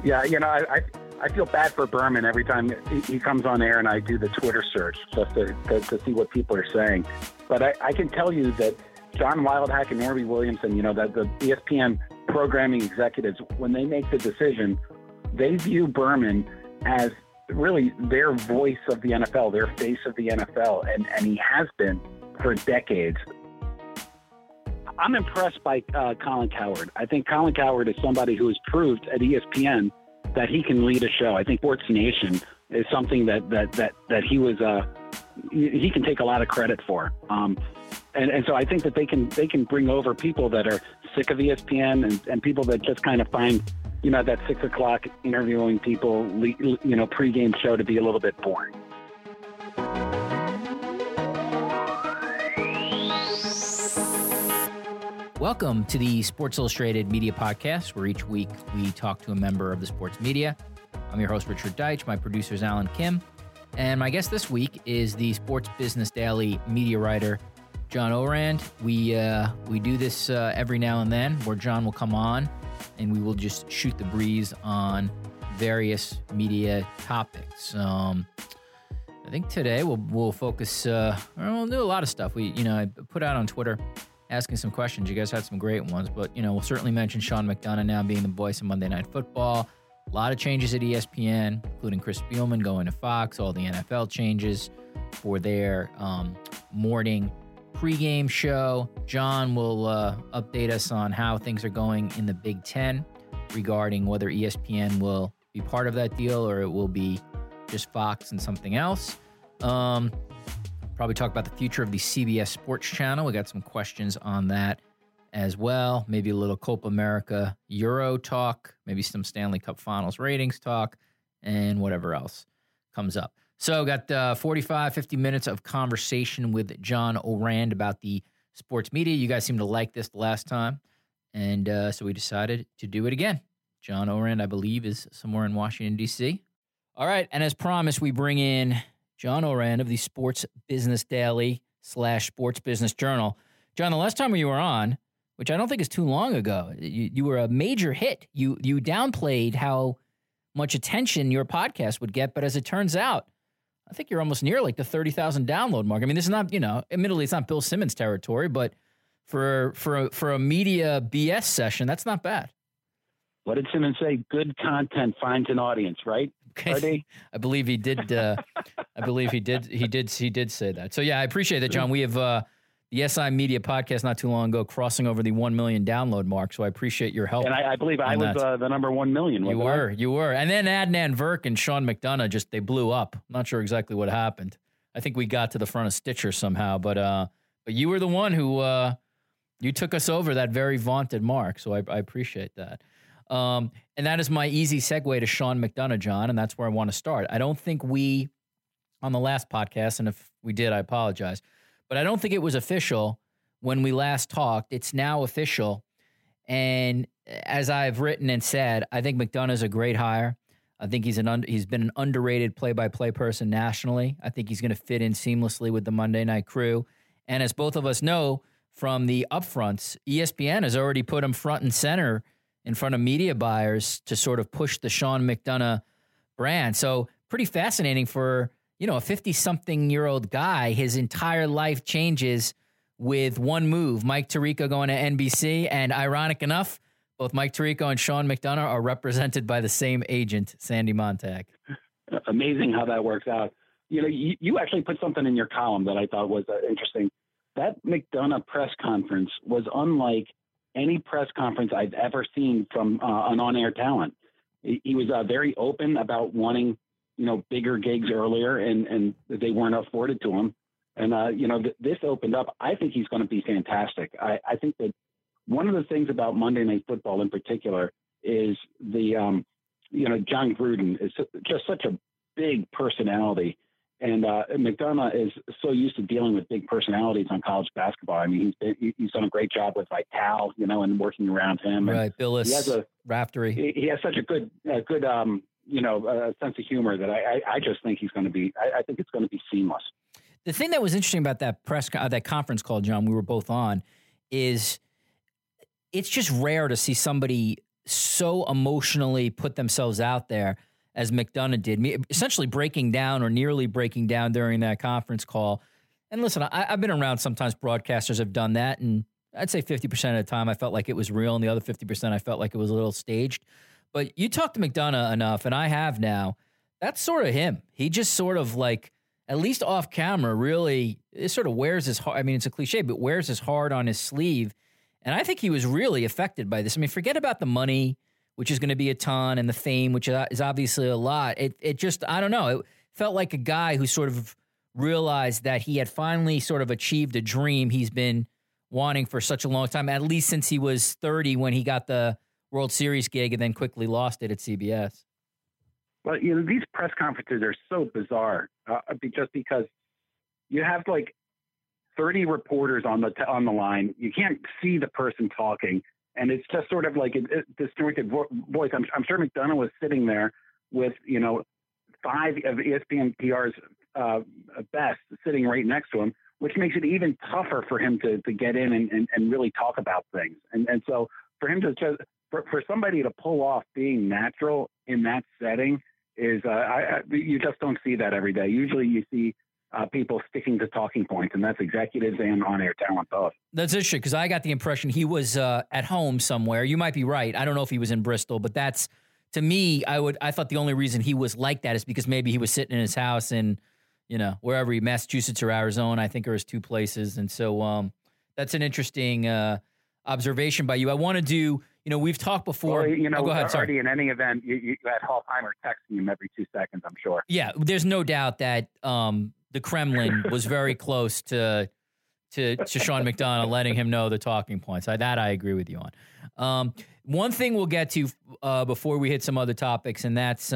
Yeah, I feel bad for Berman every time he comes on air and I do the Twitter search just to see what people are saying. But I can tell you that John Wildhack and Norby Williamson, that the ESPN programming executives, when they make the decision, they view Berman as really their voice of the NFL, their face of the NFL, and he has been for decades. I'm impressed by Colin Cowherd. I think Colin Cowherd is somebody who has proved at ESPN that he can lead a show. I think Sports Nation is something that he was he can take a lot of credit for. And so I think that they can bring over people that are sick of ESPN and people that just kind of find that 6 o'clock interviewing people pregame show to be a little bit boring. Welcome to the Sports Illustrated Media Podcast, where each week we talk to a member of the sports media. I'm your host, Richard Deitch. My producer is Alan Kim. And my guest this week is the Sports Business Daily media writer, John Ourand. We do this every now and then, where John will come on and we will just shoot the breeze on various media topics. I think today we'll focus, we'll do a lot of stuff. I put out on Twitter asking some questions. You guys had some great ones, but, we'll certainly mention Sean McDonough now being the voice of Monday Night Football. A lot of changes at ESPN, including Chris Spielman going to Fox, all the NFL changes for their morning pregame show. John will update us on how things are going in the Big Ten regarding whether ESPN will be part of that deal or it will be just Fox and something else. Probably talk about the future of the CBS Sports Channel. We got some questions on that as well. Maybe a little Copa America Euro talk, maybe some Stanley Cup Finals ratings talk, and whatever else comes up. So got 45, 50 minutes of conversation with John Ourand about the sports media. You guys seemed to like this the last time, and so we decided to do it again. John Ourand, I believe, is somewhere in Washington, D.C. All right, and as promised, we bring in John Ourand of the Sports Business Daily / Sports Business Journal. John, the last time you were on, which I don't think is too long ago, you were a major hit. You downplayed how much attention your podcast would get, but as it turns out, I think you're almost near like the 30,000 download mark. I mean, this is not, admittedly it's not Bill Simmons territory, but for a media BS session, that's not bad. What did Simmons say? Good content finds an audience, right? Okay. I believe he did. He did say that. So yeah, I appreciate that, John. We have the SI Media podcast not too long ago crossing over the 1 million download mark. So I appreciate your help. And I believe I was the number 1 million. You were. And then Adnan Virk and Sean McDonough they blew up. I'm not sure exactly what happened. I think we got to the front of Stitcher somehow, but you were the one who you took us over that very vaunted mark. So I appreciate that. And that is my easy segue to Sean McDonough, John, and that's where I want to start. I don't think we, on the last podcast, and if we did, I apologize, but I don't think it was official when we last talked. It's now official, and as I've written and said, I think McDonough is a great hire. I think he's been an underrated play-by-play person nationally. I think he's going to fit in seamlessly with the Monday Night crew, and as both of us know from the upfronts, ESPN has already put him front and center in front of media buyers to sort of push the Sean McDonough brand. So pretty fascinating for, a 50-something-year-old guy. His entire life changes with one move. Mike Tirico going to NBC, and ironic enough, both Mike Tirico and Sean McDonough are represented by the same agent, Sandy Montag. Amazing how that works out. You actually put something in your column that I thought was interesting. That McDonough press conference was unlike any press conference I've ever seen from an on-air talent. He was very open about wanting, bigger gigs earlier, and they weren't afforded to him. And, this opened up. I think he's going to be fantastic. I think that one of the things about Monday Night Football in particular is the, John Gruden is just such a big personality. And McDonough is so used to dealing with big personalities on college basketball. I mean, he's done a great job with Vital, and working around him. Right, Billis, Raftery. He has such a good sense of humor that I just think he's going to be. I think it's going to be seamless. The thing that was interesting about that that conference call, John, we were both on, is it's just rare to see somebody so emotionally put themselves out there as McDonough did, essentially breaking down or nearly breaking down during that conference call. And listen, I've been around, sometimes broadcasters have done that, and I'd say 50% of the time I felt like it was real, and the other 50% I felt like it was a little staged. But you talk to McDonough enough, and I have now, that's sort of him. He just sort of like, at least off camera, really, it sort of wears his heart. I mean, it's a cliche, but wears his heart on his sleeve. And I think he was really affected by this. I mean, forget about the money, which is going to be a ton, and the fame, which is obviously a lot. It just, I don't know, it felt like a guy who sort of realized that he had finally sort of achieved a dream he's been wanting for such a long time, at least since he was 30 when he got the World Series gig and then quickly lost it at CBS. Well, these press conferences are so bizarre just because you have like 30 reporters on the line. You can't see the person talking. And it's just sort of like a disjointed voice. I'm sure McDonough was sitting there with, 5 of ESPN PR's best sitting right next to him, which makes it even tougher for him to get in and really talk about things. And so for him to just, for somebody to pull off being natural in that setting is, you just don't see that every day. Usually you see people sticking to talking points, and that's executives and on-air talent both. That's interesting, because I got the impression he was at home somewhere. You might be right. I don't know if he was in Bristol, but that's, to me, I thought the only reason he was like that is because maybe he was sitting in his house in, wherever Massachusetts or Arizona, I think are his 2 places. And so that's an interesting observation by you. I want to do, we've talked before. Well, go ahead, already in any event, you had Hallheimer texting him every 2 seconds, I'm sure. Yeah, there's no doubt that the Kremlin was very close to Sean McDonough, letting him know the talking points. That I agree with you on. One thing we'll get to before we hit some other topics, and that's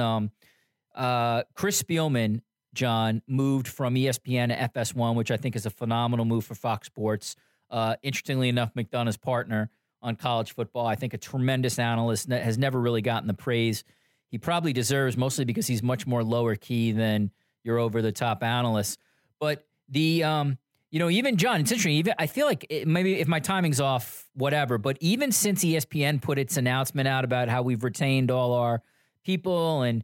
Chris Spielman, John, moved from ESPN to FS1, which I think is a phenomenal move for Fox Sports. Interestingly enough, McDonough's partner on college football, I think a tremendous analyst, has never really gotten the praise he probably deserves, mostly because he's much more lower key than your over-the-top analysts. But the, even John, it's interesting. Even I feel like maybe if my timing's off, whatever, but even since ESPN put its announcement out about how we've retained all our people and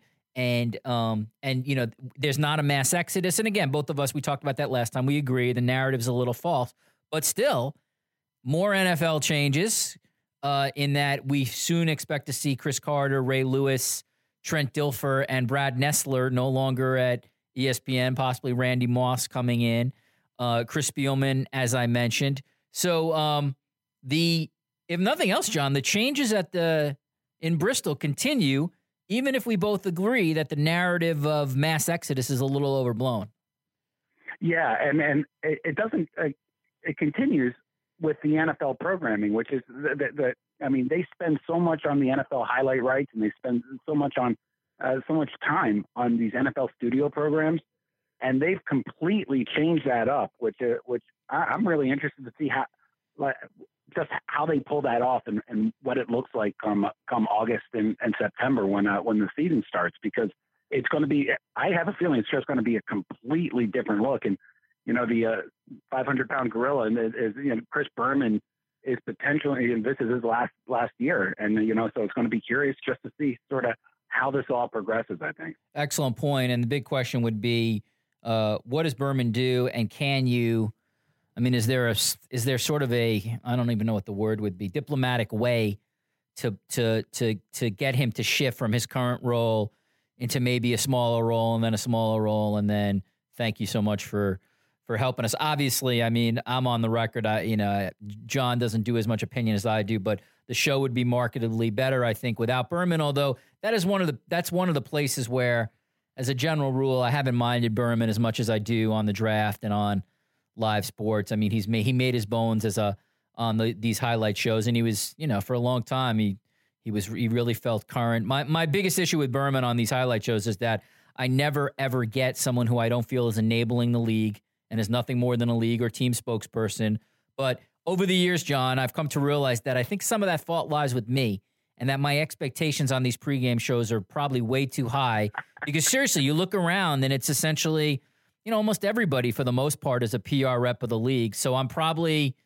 there's not a mass exodus. And again, both of us, we talked about that last time. We agree the narrative's a little false, but still more NFL changes in that we soon expect to see Chris Carter, Ray Lewis, Trent Dilfer, and Brad Nessler no longer at ESPN, possibly Randy Moss coming in, Chris Spielman, as I mentioned. So if nothing else, John, the changes in Bristol continue, even if we both agree that the narrative of mass exodus is a little overblown. Yeah, and it doesn't. It continues with the NFL programming, which is they spend so much on the NFL highlight rights, and they spend so much time on these NFL studio programs, and they've completely changed that up, which I'm really interested to see how they pull that off and what it looks like come August and September when the season starts, because it's going to be, I have a feeling it's just going to be a completely different look. And, the 500-pound gorilla is Chris Berman is potentially, and this is his last year. And, so it's going to be curious just to see sort of how this all progresses, I think. Excellent point. And the big question would be, what does Berman do? And can you, is there sort of a, I don't even know what the word would be, diplomatic way to get him to shift from his current role into maybe a smaller role and then a smaller role, and then thank you so much for helping us. Obviously, I'm on the record. John doesn't do as much opinion as I do, but the show would be markedly better, I think, without Berman. Although that's one of the places where, as a general rule, I haven't minded Berman as much as I do on the draft and on live sports. He made his bones on these highlight shows, and he was, for a long time he really felt current. My biggest issue with Berman on these highlight shows is that I never ever get someone who I don't feel is enabling the league and is nothing more than a league or team spokesperson. But over the years, John, I've come to realize that I think some of that fault lies with me, and that my expectations on these pregame shows are probably way too high. Because seriously, you look around and it's essentially, almost everybody for the most part is a PR rep of the league. So I'm probably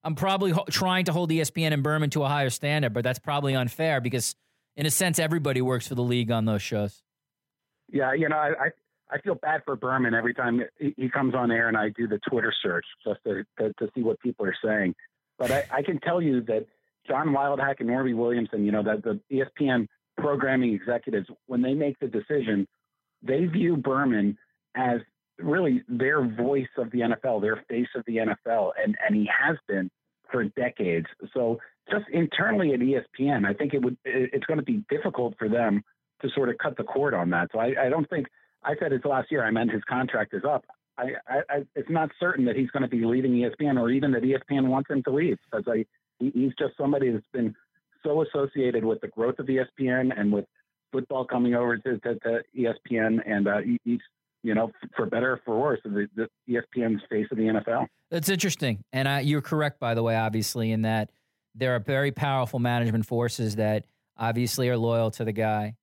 I'm probably trying to hold ESPN and Berman to a higher standard, but that's probably unfair because, in a sense, everybody works for the league on those shows. Yeah, I feel bad for Berman every time he comes on air and I do the Twitter search just to see what people are saying. But I can tell you that John Wildhack and Norby Williamson, that the ESPN programming executives, when they make the decision, they view Berman as really their voice of the NFL, their face of the NFL, and he has been for decades. So just internally at ESPN, I think it's going to be difficult for them to sort of cut the cord on that. So I don't think I said it's last year. I meant his contract is up. It's not certain that he's going to be leaving ESPN or even that ESPN wants him to leave because he's just somebody that's been so associated with the growth of ESPN and with football coming over to ESPN. And he's, for better or for worse, the ESPN's face of the NFL. That's interesting. And you're correct, by the way, obviously, in that there are very powerful management forces that obviously are loyal to the guy.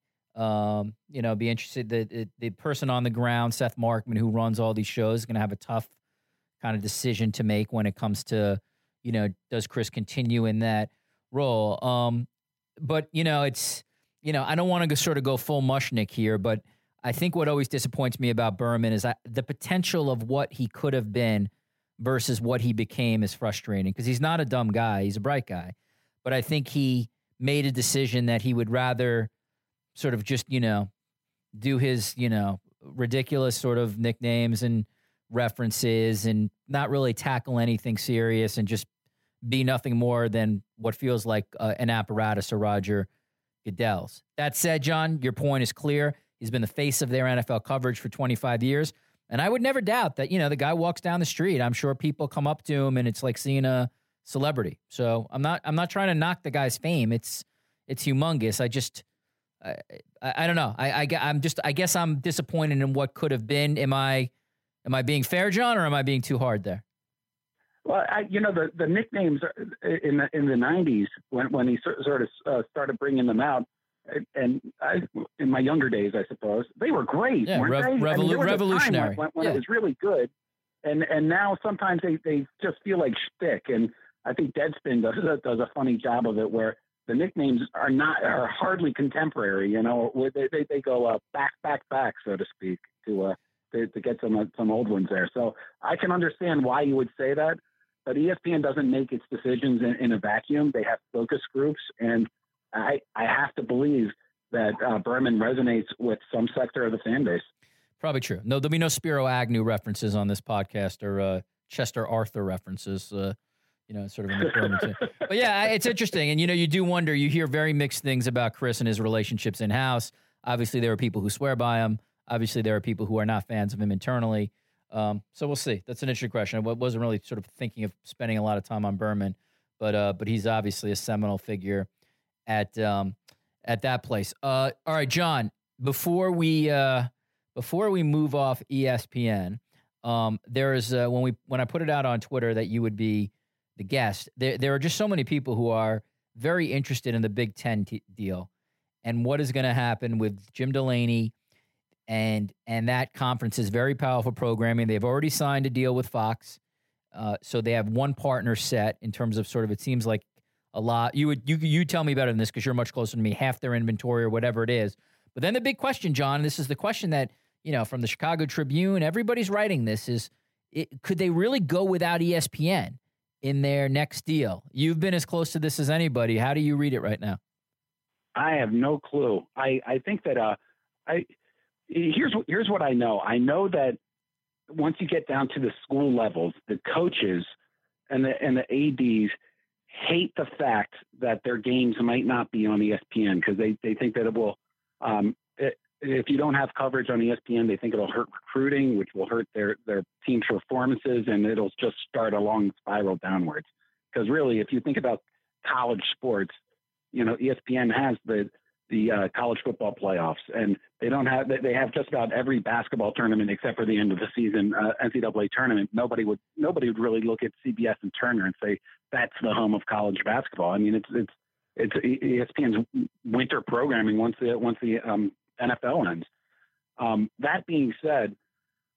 Be interested. The person on the ground, Seth Markman, who runs all these shows, is going to have a tough kind of decision to make when it comes to, does Chris continue in that role? But it's, I don't want to sort of go full Mushnick here, but I think what always disappoints me about Berman is the potential of what he could have been versus what he became is frustrating because he's not a dumb guy. He's a bright guy. But I think he made a decision that he would rather sort of just, do his, ridiculous sort of nicknames and references and not really tackle anything serious and just be nothing more than what feels like an apparatus of Roger Goodell's. That said, John, your point is clear. He's been the face of their NFL coverage for 25 years. And I would never doubt that, the guy walks down the street. I'm sure people come up to him and it's like seeing a celebrity. So I'm not trying to knock the guy's fame. It's humongous. I don't know. I guess I'm disappointed in what could have been. Am I being fair, John, or am I being too hard there? Well, the nicknames in the 90s when he sort of started bringing them out, and in my younger days, I suppose they were great. Yeah, weren't they? Revolutionary. When it was really good, and now sometimes they just feel like shtick. And I think Deadspin does a funny job of it, where the nicknames are hardly contemporary. They go back, so to speak, to get some old ones there. So I can understand why you would say that, but ESPN doesn't make its decisions in a vacuum. They have focus groups, and I have to believe that Berman resonates with some sector of the fan base. Probably true. No, there'll be no Spiro Agnew references on this podcast or Chester Arthur references. Sort of in the Berman. But yeah, it's interesting. And, you do wonder, you hear very mixed things about Chris and his relationships in-house. Obviously, there are people who swear by him. Obviously, there are people who are not fans of him internally. So we'll see. That's an interesting question. I wasn't really sort of thinking of spending a lot of time on Berman, but he's obviously a seminal figure at that place. All right, John, before we move off ESPN, there's when I put it out on Twitter that you would be the guest, there are just so many people who are very interested in the Big Ten deal and what is going to happen with Jim Delaney and that conference is very powerful programming. They've already signed a deal with Fox, so they have one partner set in terms of sort of, it seems like a lot. You tell me better than this because you're much closer to me, half their inventory or whatever it is. But then the big question, John, and this is the question that, from the Chicago Tribune, everybody's writing this, is could they really go without ESPN in their next deal? You've been as close to this as anybody. How do you read it right now? I have no clue. I think that here's what I know. I know that once you get down to the school levels, the coaches and the ADs hate the fact that their games might not be on ESPN because they think that it will. If you don't have coverage on ESPN, they think it'll hurt recruiting, which will hurt their team's performances, and it'll just start a long spiral downwards. Because really, if you think about college sports, ESPN has the college football playoffs, and they have just about every basketball tournament except for the end of the season NCAA tournament. Nobody would really look at CBS and Turner and say that's the home of college basketball. I mean, it's ESPN's winter programming once the NFL ends. That being said,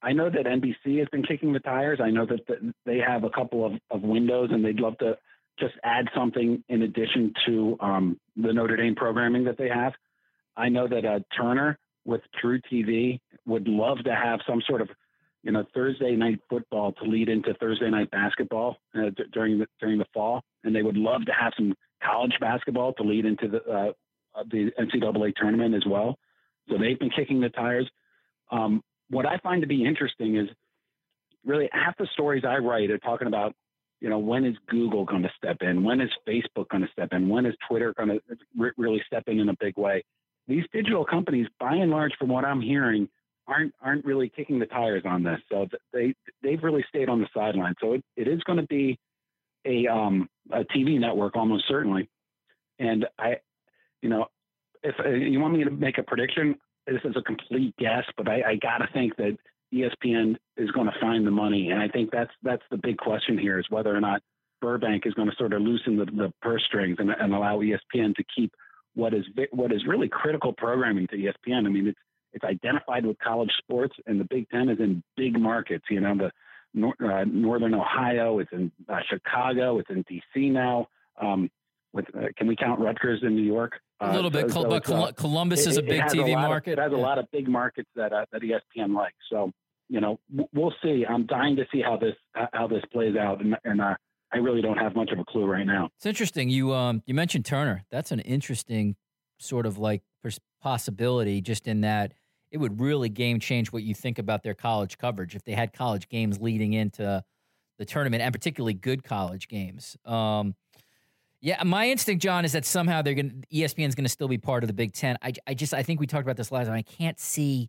I know that NBC has been kicking the tires. I know that they have a couple of windows, and they'd love to just add something in addition to the Notre Dame programming that they have. I know that Turner with True TV would love to have some sort of, Thursday night football to lead into Thursday night basketball during the fall, and they would love to have some college basketball to lead into the NCAA tournament as well. So they've been kicking the tires. What I find to be interesting is really half the stories I write are talking about, when is Google going to step in? When is Facebook going to step in? When is Twitter going to really step in a big way? These digital companies, by and large, from what I'm hearing, aren't really kicking the tires on this. So they've really stayed on the sideline. So it is going to be a TV network almost certainly. And if you want me to make a prediction, this is a complete guess, but I got to think that ESPN is going to find the money. And I think that's the big question here, is whether or not Burbank is going to sort of loosen the purse strings and allow ESPN to keep what is really critical programming to ESPN. I mean, it's identified with college sports, and the Big Ten is in big markets. The Northern Ohio, it's in Chicago, it's in DC now. Can we count Rutgers in New York? A little bit, but Columbus is a big TV market. It has a lot of big markets that ESPN likes. So, we'll see. I'm dying to see how this plays out, and I really don't have much of a clue right now. It's interesting. You mentioned Turner. That's an interesting sort of like possibility, just in that it would really game change what you think about their college coverage if they had college games leading into the tournament, and particularly good college games. Yeah, my instinct, John, is that somehow ESPN's going to still be part of the Big Ten. I think we talked about this last time. I can't see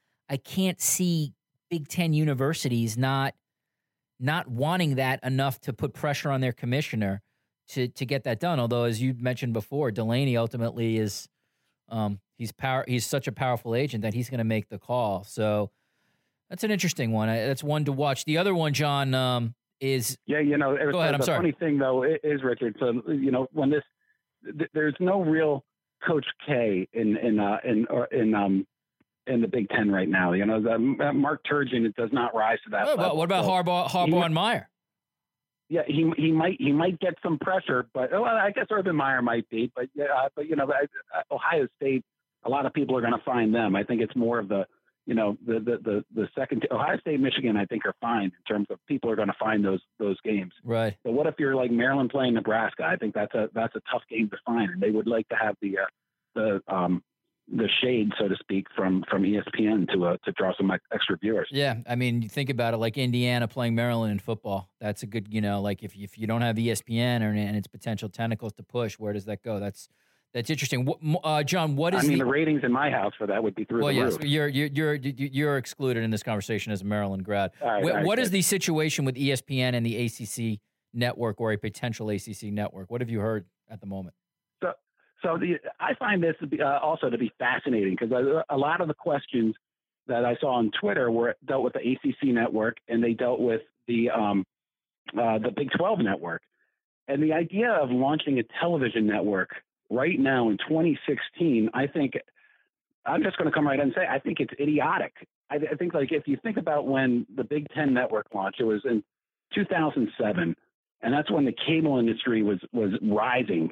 Big Ten universities not wanting that enough to put pressure on their commissioner to get that done. Although, as you mentioned before, Delaney ultimately is he's such a powerful agent that he's going to make the call. So that's an interesting one. That's one to watch. The other one, John, is go ahead. I'm sorry. Funny thing though is, Richard. So when there's no real Coach K in the Big Ten right now. Mark Turgeon, it does not rise to that level. What about Harbaugh and Meyer? Yeah, he might get some pressure, but I guess Urban Meyer might be. But Ohio State, a lot of people are going to find them. I think it's more of the second. Ohio State, Michigan, I think are fine in terms of people are going to find those games. Right. But what if you're like Maryland playing Nebraska? I think that's a tough game to find, and they would like to have the shade, so to speak, from ESPN to draw some extra viewers. Yeah, I mean, you think about it, like Indiana playing Maryland in football. That's a good, like if you don't have ESPN and its potential tentacles to push, where does that go? That's interesting. John, what is? I mean, the ratings in my house for that would be through the roof. You're excluded in this conversation as a Maryland grad. What is the situation with ESPN and the ACC network, or a potential ACC network? What have you heard at the moment? So I find this to be also to be fascinating, because a lot of the questions that I saw on Twitter dealt with the ACC network, and they dealt with the Big 12 network, and the idea of launching a television network right now in 2016, I think I'm just going to come right out and say I think it's idiotic. I think, like, if you think about when the Big Ten network launched, it was in 2007. And that's when the cable industry was rising.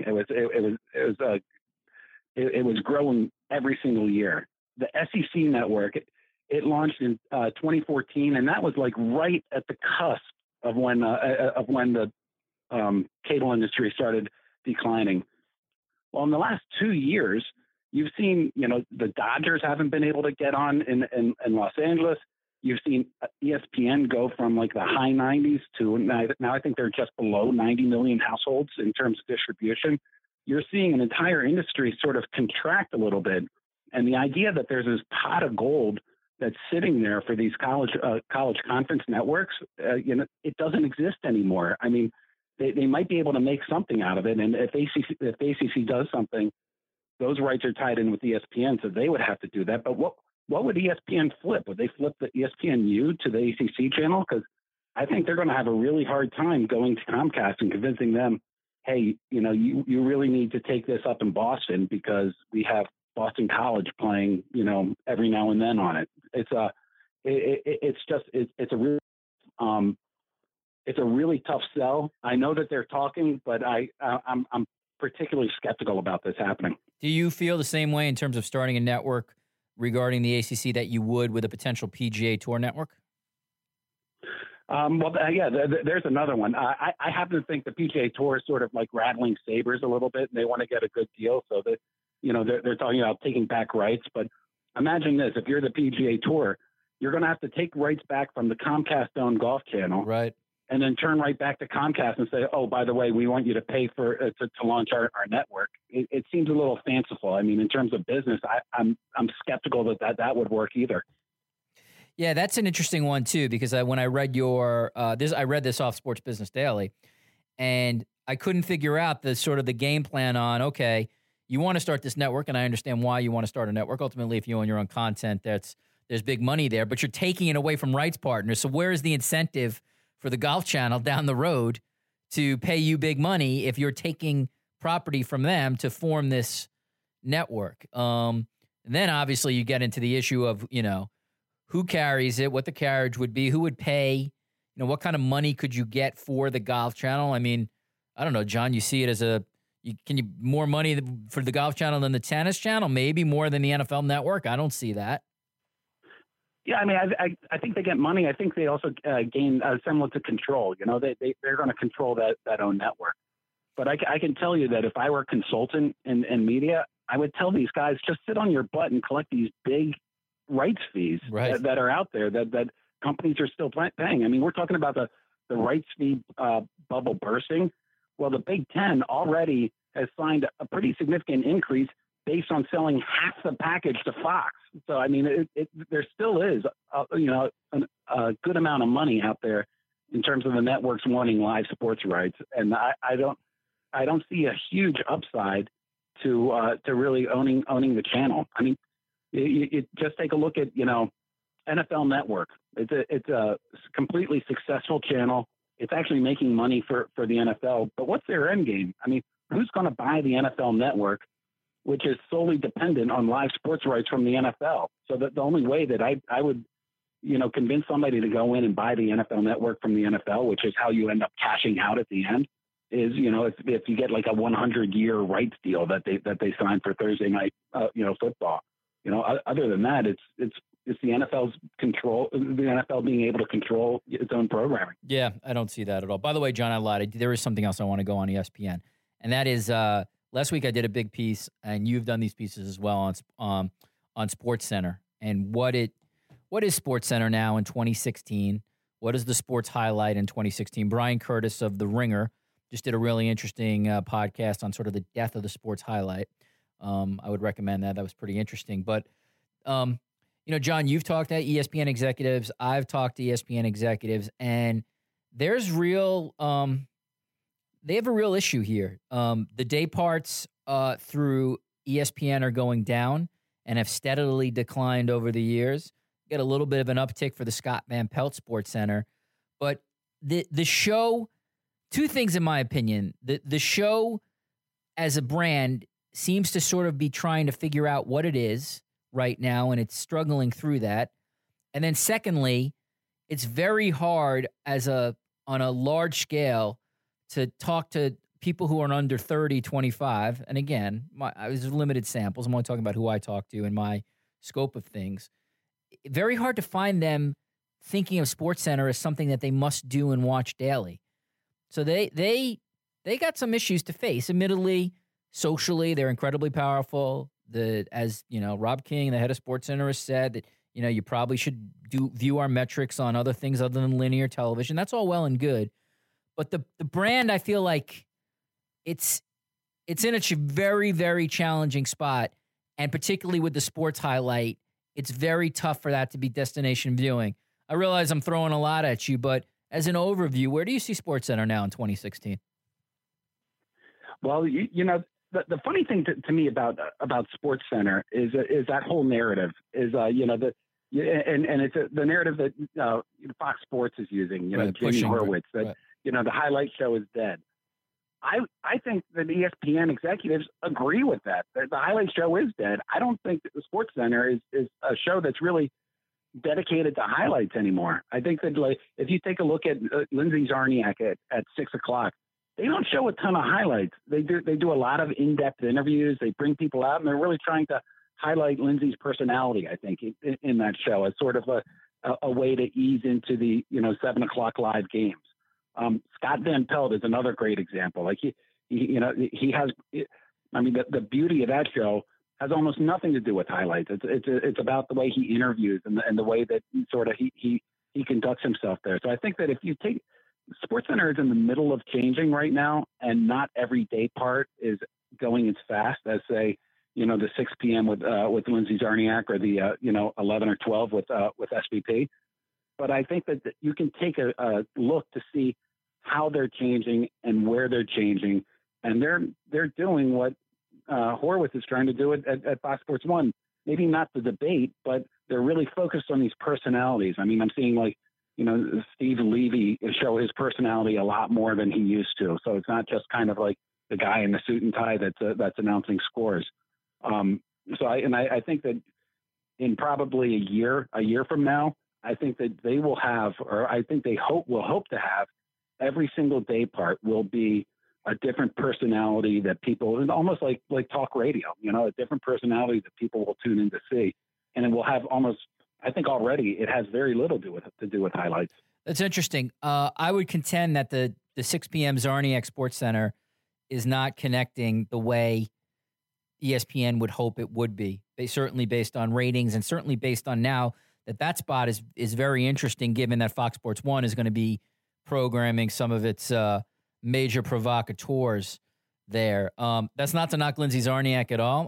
It was growing every single year. The SEC network, it launched in 2014, and that was like right at the cusp of when the cable industry started declining. Well, in the last 2 years, you've seen the Dodgers haven't been able to get on in Los Angeles. You've seen ESPN go from like the high 90s to now I think they're just below 90 million households in terms of distribution. You're seeing an entire industry sort of contract a little bit. And the idea that there's this pot of gold that's sitting there for these college conference networks, it doesn't exist anymore. I mean, they might be able to make something out of it. And if ACC does something, those rights are tied in with ESPN, so they would have to do that. But what would ESPN flip? Would they flip the ESPNU to the ACC channel? Because I think they're going to have a really hard time going to Comcast and convincing them, hey, you really need to take this up in Boston, because we have Boston College playing, every now and then on it. it's a really tough sell. I know that they're talking, but I'm particularly skeptical about this happening. Do you feel the same way in terms of starting a network regarding the ACC that you would with a potential PGA Tour network? There's another one. I happen to think the PGA Tour is sort of like rattling sabers a little bit, and they want to get a good deal. So that, they're talking about taking back rights. But imagine this: if you're the PGA Tour, you're going to have to take rights back from the Comcast-owned Golf Channel, right? And then turn right back to Comcast and say, "Oh, by the way, we want you to pay for to launch our network." It seems a little fanciful. I mean, in terms of business, I'm skeptical that would work either. Yeah, that's an interesting one too, because when I read I read this off Sports Business Daily, and I couldn't figure out the game plan on, okay, you want to start this network, and I understand why you want to start a network. Ultimately, if you own your own content, there's big money there, but you're taking it away from rights partners. So where is the incentive for the Golf Channel down the road to pay you big money if you're taking property from them to form this network? And then obviously you get into the issue of, who carries it, what the carriage would be, who would pay, what kind of money could you get for the Golf Channel? I mean, I don't know, John, you see it as more money for the Golf Channel than the Tennis Channel? Maybe more than the NFL Network? I don't see that. Yeah, I mean, I think they get money. I think they also gain similar to control. They're going to control that own network. But I can tell you that if I were a consultant in media, I would tell these guys, just sit on your butt and collect these big rights fees that are out there that companies are still paying. I mean, we're talking about the rights fee bubble bursting. Well, the Big Ten already has signed a pretty significant increase based on selling half the package to Fox. So, I mean, there still is, a good amount of money out there in terms of the networks wanting live sports rights. And I don't see a huge upside to really owning the channel. I mean, you just take a look at, NFL Network. It's a completely successful channel. It's actually making money for the NFL. But what's their end game? I mean, who's going to buy the NFL Network, which is solely dependent on live sports rights from the NFL? So that the only way that I would, convince somebody to go in and buy the NFL Network from the NFL, which is how you end up cashing out at the end, is, if you get like a 100-year rights deal that they signed for Thursday night, football. Other than that, it's the NFL's control, the NFL being able to control its own programming. Yeah, I don't see that at all. By the way, John, I lied. There is something else I want to go on ESPN, and that is last week I did a big piece, and you've done these pieces as well on SportsCenter and what is SportsCenter now in 2016. What is the sports highlight in 2016? Brian Curtis of The Ringer just did a really interesting podcast on sort of the death of the sports highlight. I would recommend that. That was pretty interesting. But, John, you've talked to ESPN executives. I've talked to ESPN executives, and there's they have a real issue here. The day parts through ESPN are going down and have steadily declined over the years. Get a little bit of an uptick for the Scott Van Pelt Sports Center. But the show, two things in my opinion. The show as a brand seems to sort of be trying to figure out what it is right now, and it's struggling through that. And then secondly, it's very hard on a large scale to talk to people who are under 30, 25. And again, there's limited samples. I'm only talking about who I talk to in my scope of things. Very hard to find them thinking of SportsCenter as something that they must do and watch daily. So they got some issues to face. Admittedly, socially, they're incredibly powerful. As Rob King, the head of SportsCenter, has said that you probably should view our metrics on other things other than linear television. That's all well and good, but the brand, I feel like it's in a very, very challenging spot, and particularly with the sports highlight, it's very tough for that to be destination viewing. I realize I'm throwing a lot at you, but as an overview, where do you see SportsCenter now in 2016? Well, the funny thing to me about SportsCenter is that whole narrative is and it's the narrative that Fox Sports is using. Jamie Horowitz, that the highlight show is dead. I think that ESPN executives agree with that. The highlight show is dead. I don't think that the SportsCenter is a show that's really dedicated to highlights anymore. I think that, like, if you take a look at Lindsay Czarniak at 6:00, they don't show a ton of highlights. They do a lot of in-depth interviews. They bring people out, and they're really trying to highlight Lindsay's personality, I think, in that show as sort of a way to ease into the 7:00 live games. Scott Van Pelt is another great example. Like he has. I mean, the beauty of that show has almost nothing to do with highlights. It's about the way he interviews and the way that he conducts himself there. So I think that if you take SportsCenter is in the middle of changing right now, and not every day part is going as fast as, say, the 6 p.m. with Lindsay Czarniak, or the 11 or 12 with SVP. But I think that you can take a look to see how they're changing and where they're changing, and they're doing what Horowitz is trying to do at Fox Sports 1. Maybe not the debate, but they're really focused on these personalities. I mean, I'm seeing, like, Steve Levy show his personality a lot more than he used to. So it's not just kind of like the guy in the suit and tie that's announcing scores. I think that in probably a year from now, I think that they will have, or I think they will hope to have, every single day part will be a different personality that people, almost like talk radio, a different personality that people will tune in to see. And it will have almost, I think already it has very little to do with highlights. That's interesting. I would contend that the 6 p.m. Czarniak SportsCenter is not connecting the way ESPN would hope it would be. Certainly based on ratings, and certainly based on now that spot is very interesting, given that Fox Sports 1 is going to be programming some of its major provocateurs there. That's not to knock Lindsay Czarniak at all.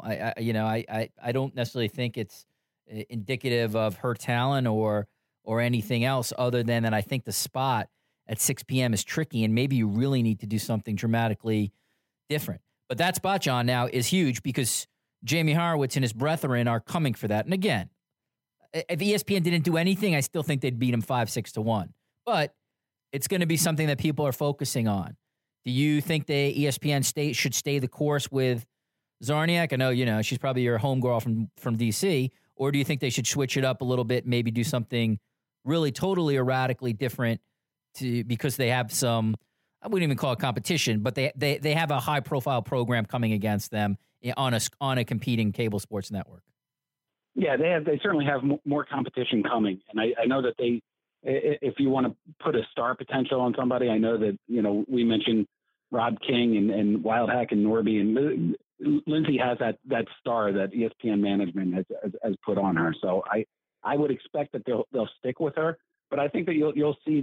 I don't necessarily think it's indicative of her talent or anything else, other than that I think the spot at 6 p.m. is tricky, and maybe you really need to do something dramatically different. But that spot, John, now is huge because Jamie Horowitz and his brethren are coming for that. And again, if ESPN didn't do anything, I still think they'd beat him 5-6-1. But it's going to be something that people are focusing on. Do you think the ESPN should stay the course with Czarniak? I know, she's probably your homegirl from D.C., or do you think they should switch it up a little bit, maybe do something really totally or radically different because they have some, I wouldn't even call it competition, but they have a high-profile program coming against them on a competing cable sports network? Yeah, they certainly have more competition coming. And I know that if you want to put a star potential on somebody, I know that, we mentioned Rob King and Wild Hack and Norby, and Lindsay has that star that ESPN management has put on her. So I would expect that they'll stick with her, but I think that you'll see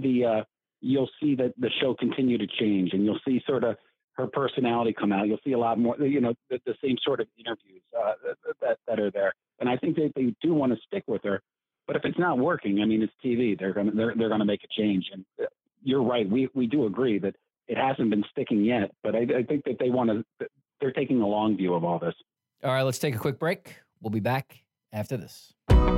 that the show continue to change, and you'll see sort of her personality come out. You'll see a lot more, the same sort of interviews that are there. And I think that they do want to stick with her, but if it's not working, I mean, it's TV. They're gonna make a change. And you're right. We do agree that it hasn't been sticking yet, but I think that they're taking a long view of all this. All right, let's take a quick break. We'll be back after this.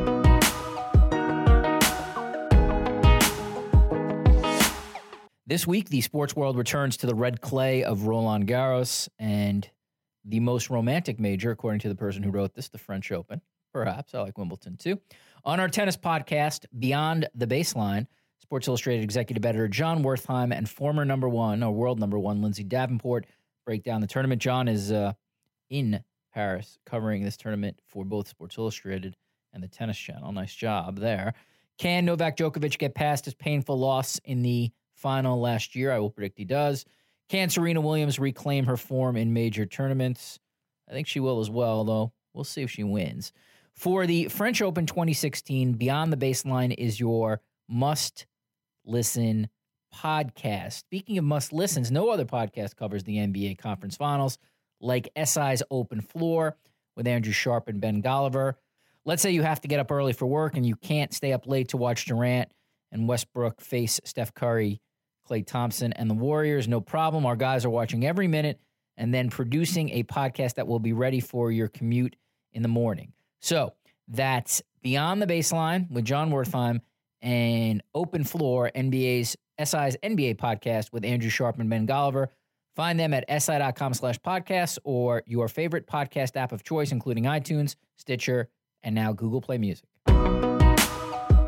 This week, the sports world returns to the red clay of Roland Garros and the most romantic major, according to the person who wrote this, the French Open. Perhaps. I like Wimbledon, too. On our tennis podcast, Beyond the Baseline, Sports Illustrated executive editor John Wertheim and former world number one, Lindsay Davenport, break down the tournament. John is in Paris covering this tournament for both Sports Illustrated and the Tennis Channel. Nice job there. Can Novak Djokovic get past his painful loss in the final last year? I will predict he does. Can Serena Williams reclaim her form in major tournaments? I think she will as well, though. We'll see if she wins. For the French Open 2016, Beyond the Baseline is your must-listen podcast. Speaking of must-listens, no other podcast covers the NBA Conference Finals like SI's Open Floor with Andrew Sharp and Ben Golliver. Let's say you have to get up early for work and you can't stay up late to watch Durant and Westbrook face Steph Curry, Klay Thompson, and the Warriors. No problem. Our guys are watching every minute and then producing a podcast that will be ready for your commute in the morning. So that's Beyond the Baseline with John Wertheim and Open Floor, SI's NBA podcast with Andrew Sharp and Ben Golliver. Find them at si.com/podcasts or your favorite podcast app of choice, including iTunes, Stitcher, and now Google Play Music.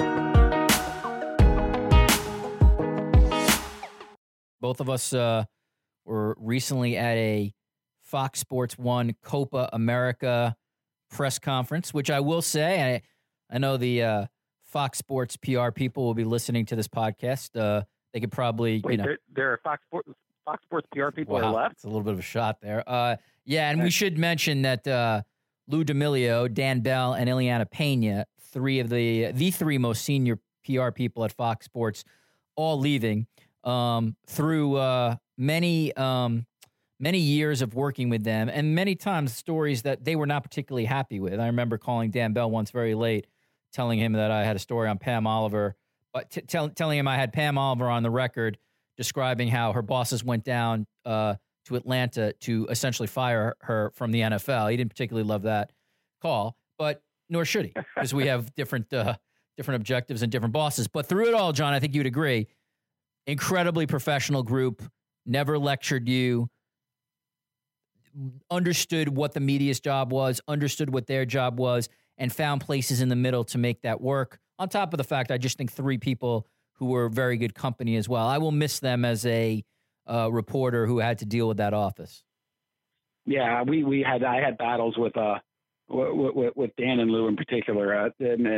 Both of us were recently at a Fox Sports 1 Copa America press conference, which I will say, I know the Fox Sports PR people will be listening to this podcast. They could probably, there are Fox Sports PR people are left. It's a little bit of a shot there. Yeah, and we should mention that Lou D'Amelio, Dan Bell, and Ileana Pena, three of the three most senior PR people at Fox Sports, all leaving through many years of working with them, and many times stories that they were not particularly happy with. I remember calling Dan Bell once very late, telling him that I had a story on Pam Oliver, but telling him I had Pam Oliver on the record describing how her bosses went down to Atlanta to essentially fire her from the NFL. He didn't particularly love that call, but nor should he, because we have different objectives and different bosses. But through it all, John, I think you'd agree, incredibly professional group, never lectured you, understood what the media's job was, understood what their job was, and found places in the middle to make that work. On top of the fact, I just think three people who were very good company as well. I will miss them as a reporter who had to deal with that office. Yeah, I had battles with Dan and Lou in particular,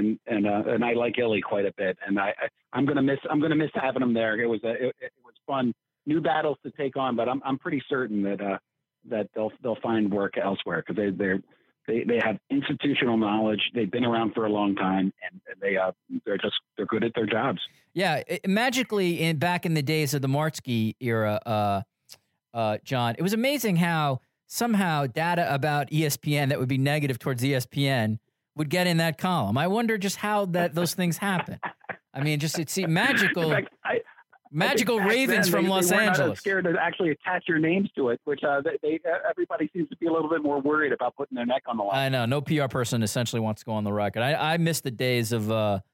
and I like Illy quite a bit, and I'm gonna miss having them there. It was fun, new battles to take on, but I'm pretty certain that they'll find work elsewhere, because they have institutional knowledge. They've been around for a long time, and they're good at their jobs. Yeah, magically back in the days of the Martzke era, John, it was amazing how somehow data about ESPN that would be negative towards ESPN would get in that column. I wonder just how those things happen. I mean, it's magical. In fact, magical ravens from Los Angeles. Not scared to actually attach your names to it, which everybody seems to be a little bit more worried about putting their neck on the line. I know. No PR person essentially wants to go on the record. I miss the days of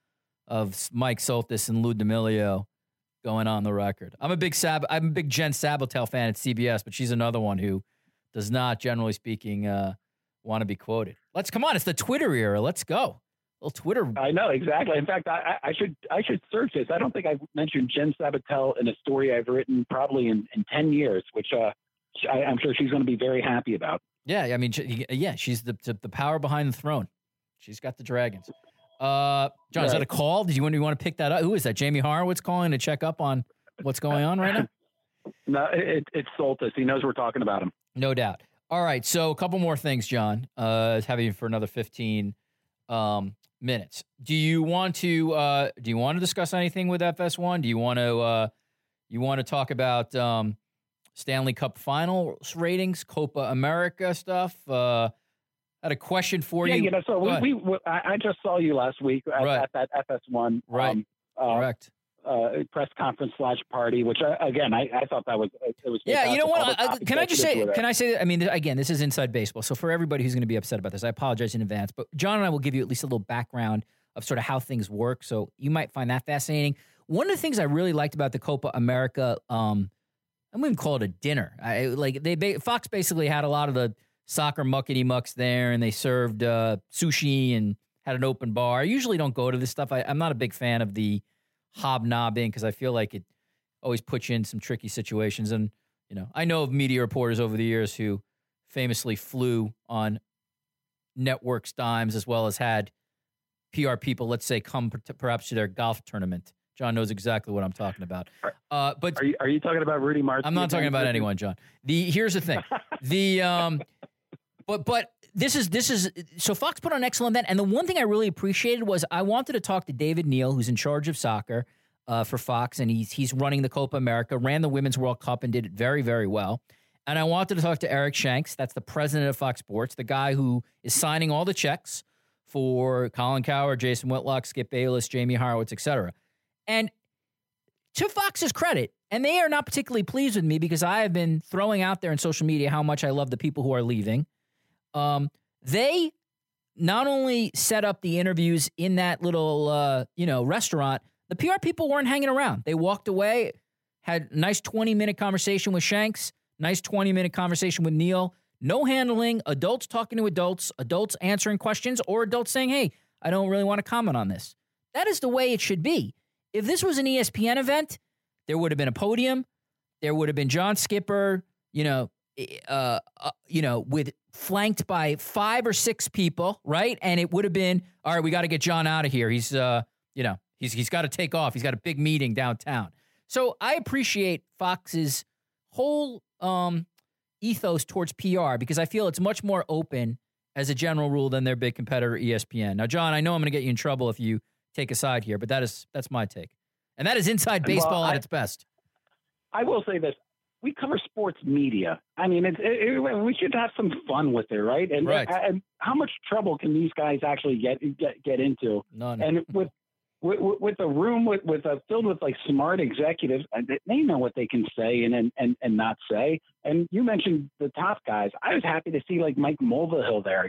Mike Soltis and Lou D'Amelio going on the record. I'm a big Jen Sabatel fan at CBS, but she's another one who does not, generally speaking, want to be quoted. Come on, it's the Twitter era. Let's go. Little Twitter. I know, exactly. In fact, I should search this. I don't think I've mentioned Jen Sabatel in a story I've written probably in 10 years, which I'm sure she's going to be very happy about. Yeah, I mean, she's the power behind the throne. She's got the dragons. John, right. Is that a call? Do you want to pick that up? Who is that? Jamie Horowitz calling to check up on what's going on right now? No, it's Soltis. He knows we're talking about him. No doubt. All right, so a couple more things, John. Having you for another 15 minutes. Do you want to discuss anything with FS1? Do you want to talk about Stanley Cup Finals ratings, Copa America stuff? I had a question for you. Yeah, so I just saw you last week at that FS1 correct press conference / party, which again I thought it was. Yeah, you know what? Can I say? I mean, again, this is inside baseball, so for everybody who's going to be upset about this, I apologize in advance. But John and I will give you at least a little background of sort of how things work, so you might find that fascinating. One of the things I really liked about the Copa America, I'm going to call it a dinner. Fox basically had a lot of the soccer muckety mucks there, and they served sushi and had an open bar. I usually don't go to this stuff. I'm not a big fan of the hobnobbing because I feel like it always puts you in some tricky situations. And, I know of media reporters over the years who famously flew on networks' dimes as well as had PR people, let's say, come perhaps to their golf tournament. John knows exactly what I'm talking about. But are you talking about Rudy Martin? I'm not talking about anyone, John. Here's the thing. But this is so Fox put on an excellent event, and the one thing I really appreciated was I wanted to talk to David Neal, who's in charge of soccer for Fox, and he's running the Copa America, ran the Women's World Cup, and did it very, very well. And I wanted to talk to Eric Shanks, that's the president of Fox Sports, the guy who is signing all the checks for Colin Cowherd, Jason Whitlock, Skip Bayless, Jamie Horowitz, etc. And to Fox's credit, and they are not particularly pleased with me because I have been throwing out there in social media how much I love the people who are leaving. They not only set up the interviews in that little, restaurant, the PR people weren't hanging around. They walked away, had a nice 20-minute conversation with Shanks, nice 20-minute conversation with Neal. No handling, adults talking to adults answering questions, or adults saying, hey, I don't really want to comment on this. That is the way it should be. If this was an ESPN event, there would have been a podium. there would have been John Skipper, with flanked by 5 or 6 people, right? And it would have been, all right, we got to get John out of here. He's got to take off. He's got a big meeting downtown. So I appreciate Fox's whole ethos towards PR because I feel it's much more open as a general rule than their big competitor ESPN. Now, John, I know I'm going to get you in trouble if you take a side here, but that's my take. And that is inside baseball at its best. I will say this. We cover sports media. I mean, we should have some fun with it, right? And, right. And how much trouble can these guys actually get into? None. And with a room filled with like smart executives, they know what they can say and not say. And you mentioned the top guys. I was happy to see like Mike Mulvihill there.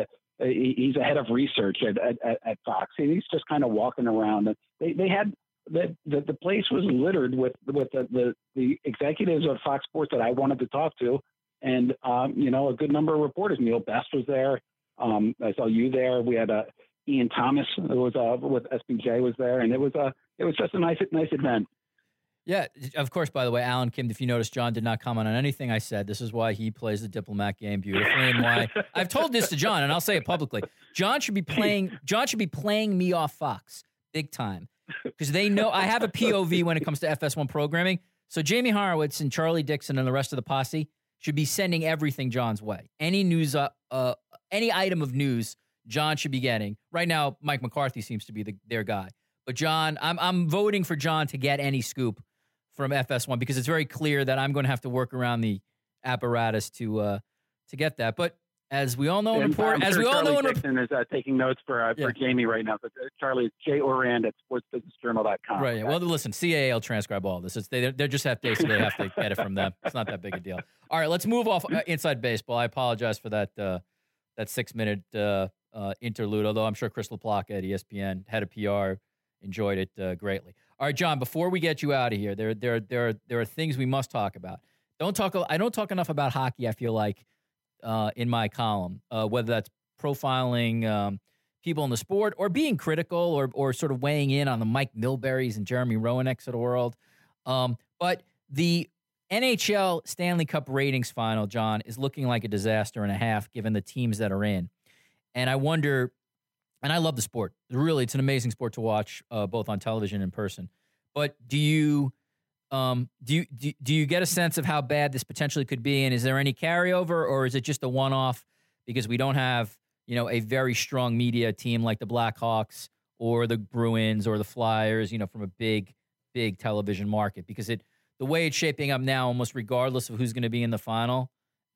He's a head of research at Fox, and he's just kind of walking around. They had. The place was littered with the executives of Fox Sports that I wanted to talk to, and a good number of reporters. Neil Best was there. I saw you there. We had Ian Thomas, who was with SBJ, was there, and it was just a nice event. Yeah, of course. By the way, Alan Kim, if you notice, John did not comment on anything I said. This is why he plays the diplomat game beautifully, and why I've told this to John, and I'll say it publicly. John should be playing me off Fox big time. Because they know I have a POV when it comes to FS1 programming. So Jamie Horowitz and Charlie Dixon and the rest of the posse should be sending everything John's way. Any news, any item of news John should be getting. Right now, Mike McCarthy seems to be their guy. But John, I'm voting for John to get any scoop from FS1 because it's very clear that I'm going to have to work around the apparatus to get that. But as we all know, Charlie Dixon is taking notes for Jamie right now. But Charlie is J. at sportsbusinessjournal.com. Right. Yeah. Well, listen, CAA will transcribe all this. They just basically have to get it from them. It's not that big a deal. All right, let's move off inside baseball. I apologize for that 6-minute interlude. Although I'm sure Chris LaPlaca at ESPN, head of PR, enjoyed it greatly. All right, John. Before we get you out of here, there are things we must talk about. I don't talk enough about hockey. I feel like. In my column, whether that's profiling people in the sport or being critical or sort of weighing in on the Mike Milburys and Jeremy Roenick's of the world. But the NHL Stanley Cup ratings final, John, is looking like a disaster and a half given the teams that are in. And I wonder, and I love the sport. Really, it's an amazing sport to watch both on television and in person. But do you get a sense of how bad this potentially could be, and is there any carryover, or is it just a one-off because we don't have a very strong media team like the Blackhawks or the Bruins or the Flyers, from a big television market? Because the way it's shaping up now, almost regardless of who's going to be in the final,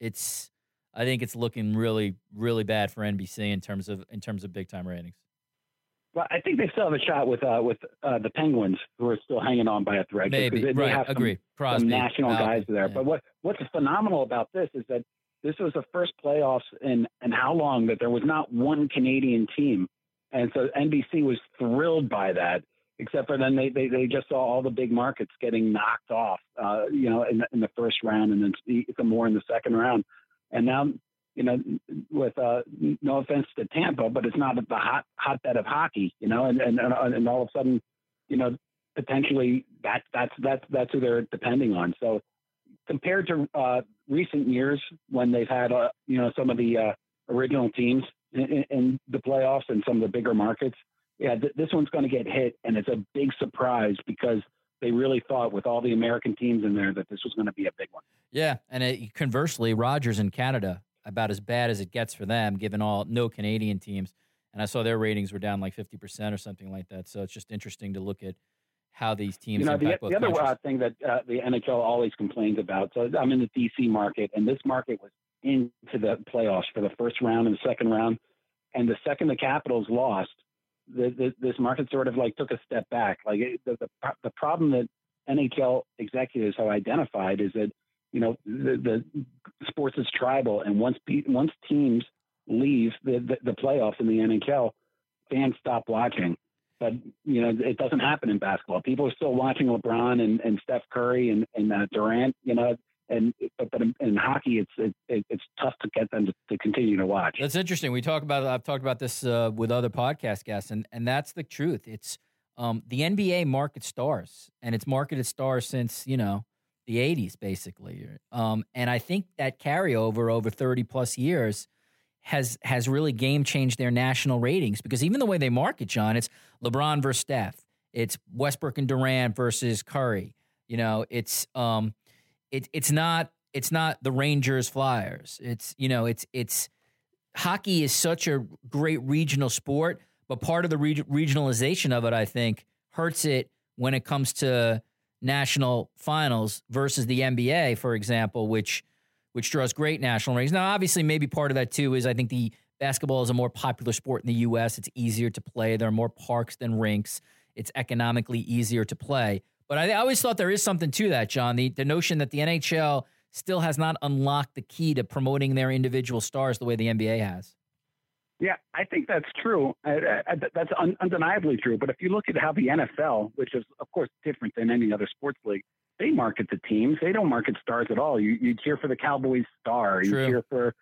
I think it's looking really, really bad for NBC in terms of big time ratings. Well, I think they still have a shot with the Penguins, who are still hanging on by a thread. Maybe, they right, have agree. Some national guys there. Yeah. But what's phenomenal about this is that this was the first playoffs in how long that there was not one Canadian team. And so NBC was thrilled by that, except for then they just saw all the big markets getting knocked off, in the first round and then some more in the second round. And now, with no offense to Tampa, but it's not the hotbed of hockey, and all of a sudden, potentially that's who they're depending on. So compared to recent years when they've had some of the original teams in the playoffs and some of the bigger markets, this one's going to get hit, and it's a big surprise because they really thought with all the American teams in there that this was going to be a big one. Yeah, and conversely, Rogers in Canada, about as bad as it gets for them, given no Canadian teams. And I saw their ratings were down like 50% or something like that. So it's just interesting to look at how these teams impact both countries. The other thing that the NHL always complains about, so I'm in the D.C. market, and this market was into the playoffs for the first round and the second round. And the second the Capitals lost, this market sort of like took a step back. Like the problem that NHL executives have identified is that, the sports is tribal, and once teams leave the playoffs in the NHL, fans stop watching. But it doesn't happen in basketball. People are still watching LeBron and Steph Curry and Durant. But in hockey, it's tough to get them to continue to watch. That's interesting. I've talked about this with other podcast guests, and that's the truth. It's the NBA market stars, and it's marketed stars since the 80s, basically. And I think that carryover over 30 plus years has really game changed their national ratings, because even the way they market, John, it's LeBron versus Steph, it's Westbrook and Durant versus Curry. You know, it's not the Rangers Flyers. It's hockey is such a great regional sport, but part of the regionalization of it, I think, hurts it when it comes to national finals versus the NBA, for example, which draws great national ratings. Now, obviously, maybe part of that, too, is I think the basketball is a more popular sport in the U.S. It's easier to play. There are more parks than rinks. It's economically easier to play. But I always thought there is something to that, John, the notion that the NHL still has not unlocked the key to promoting their individual stars the way the NBA has. Yeah, I think that's true. That's undeniably true. But if you look at how the NFL, which is, of course, different than any other sports league, they market the teams. They don't market stars at all. You cheer for the Cowboys star. You cheer for,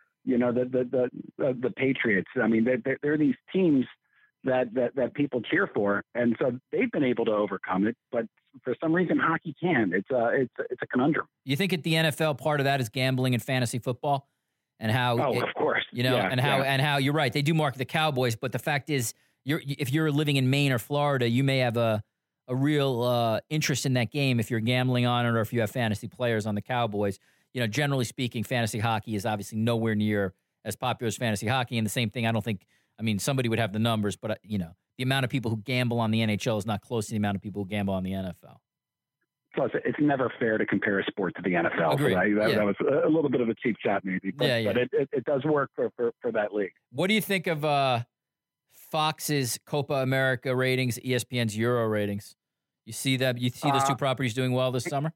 the Patriots. I mean, they're these teams that people cheer for, and so they've been able to overcome it. But for some reason, hockey can't. It's a conundrum. You think at the NFL, part of that is gambling and fantasy football, and how? Of course. How you're right. They do market the Cowboys, but the fact is, if you're living in Maine or Florida, you may have a real interest in that game if you're gambling on it, or if you have fantasy players on the Cowboys. You know, generally speaking, fantasy hockey is obviously nowhere near as popular as fantasy hockey. And the same thing, somebody would have the numbers, but the amount of people who gamble on the NHL is not close to the amount of people who gamble on the NFL. Plus, it's never fair to compare a sport to the NFL. Agreed. So that was a little bit of a cheap shot, maybe. But it does work for that league. What do you think of Fox's Copa America ratings, ESPN's Euro ratings? You see that? You see those two properties doing well this summer?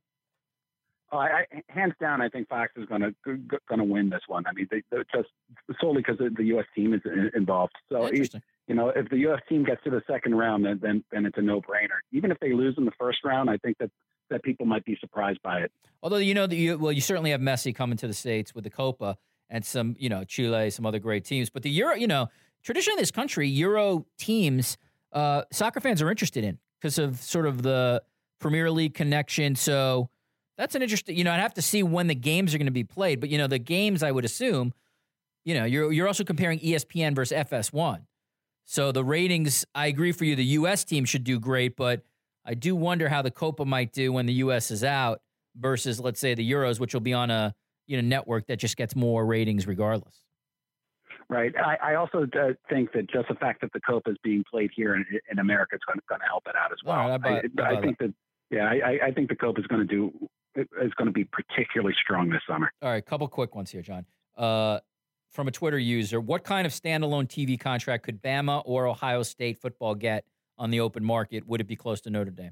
Hands down, I think Fox is going to win this one. I mean, they're just solely because the U.S. team is involved. So, if the U.S. team gets to the second round, then it's a no-brainer. Even if they lose in the first round, I think that people might be surprised by it. Although you certainly have Messi coming to the States with the Copa and some Chile, some other great teams. But the Euro, traditionally in this country, Euro teams, soccer fans are interested in because of sort of the Premier League connection. So that's an interesting, I'd have to see when the games are going to be played. But, the games, I would assume, you're also comparing ESPN versus FS1. So the ratings, I agree for you, the U.S. team should do great, but I do wonder how the Copa might do when the U.S. is out versus, let's say, the Euros, which will be on a network that just gets more ratings regardless. Right. I also think that just the fact that the Copa is being played here in America is going to help it out as well. I think I think the Copa is going to be particularly strong this summer. All right, couple quick ones here, John. From a Twitter user, what kind of standalone TV contract could Bama or Ohio State football get on the open market? Would it be close to Notre Dame?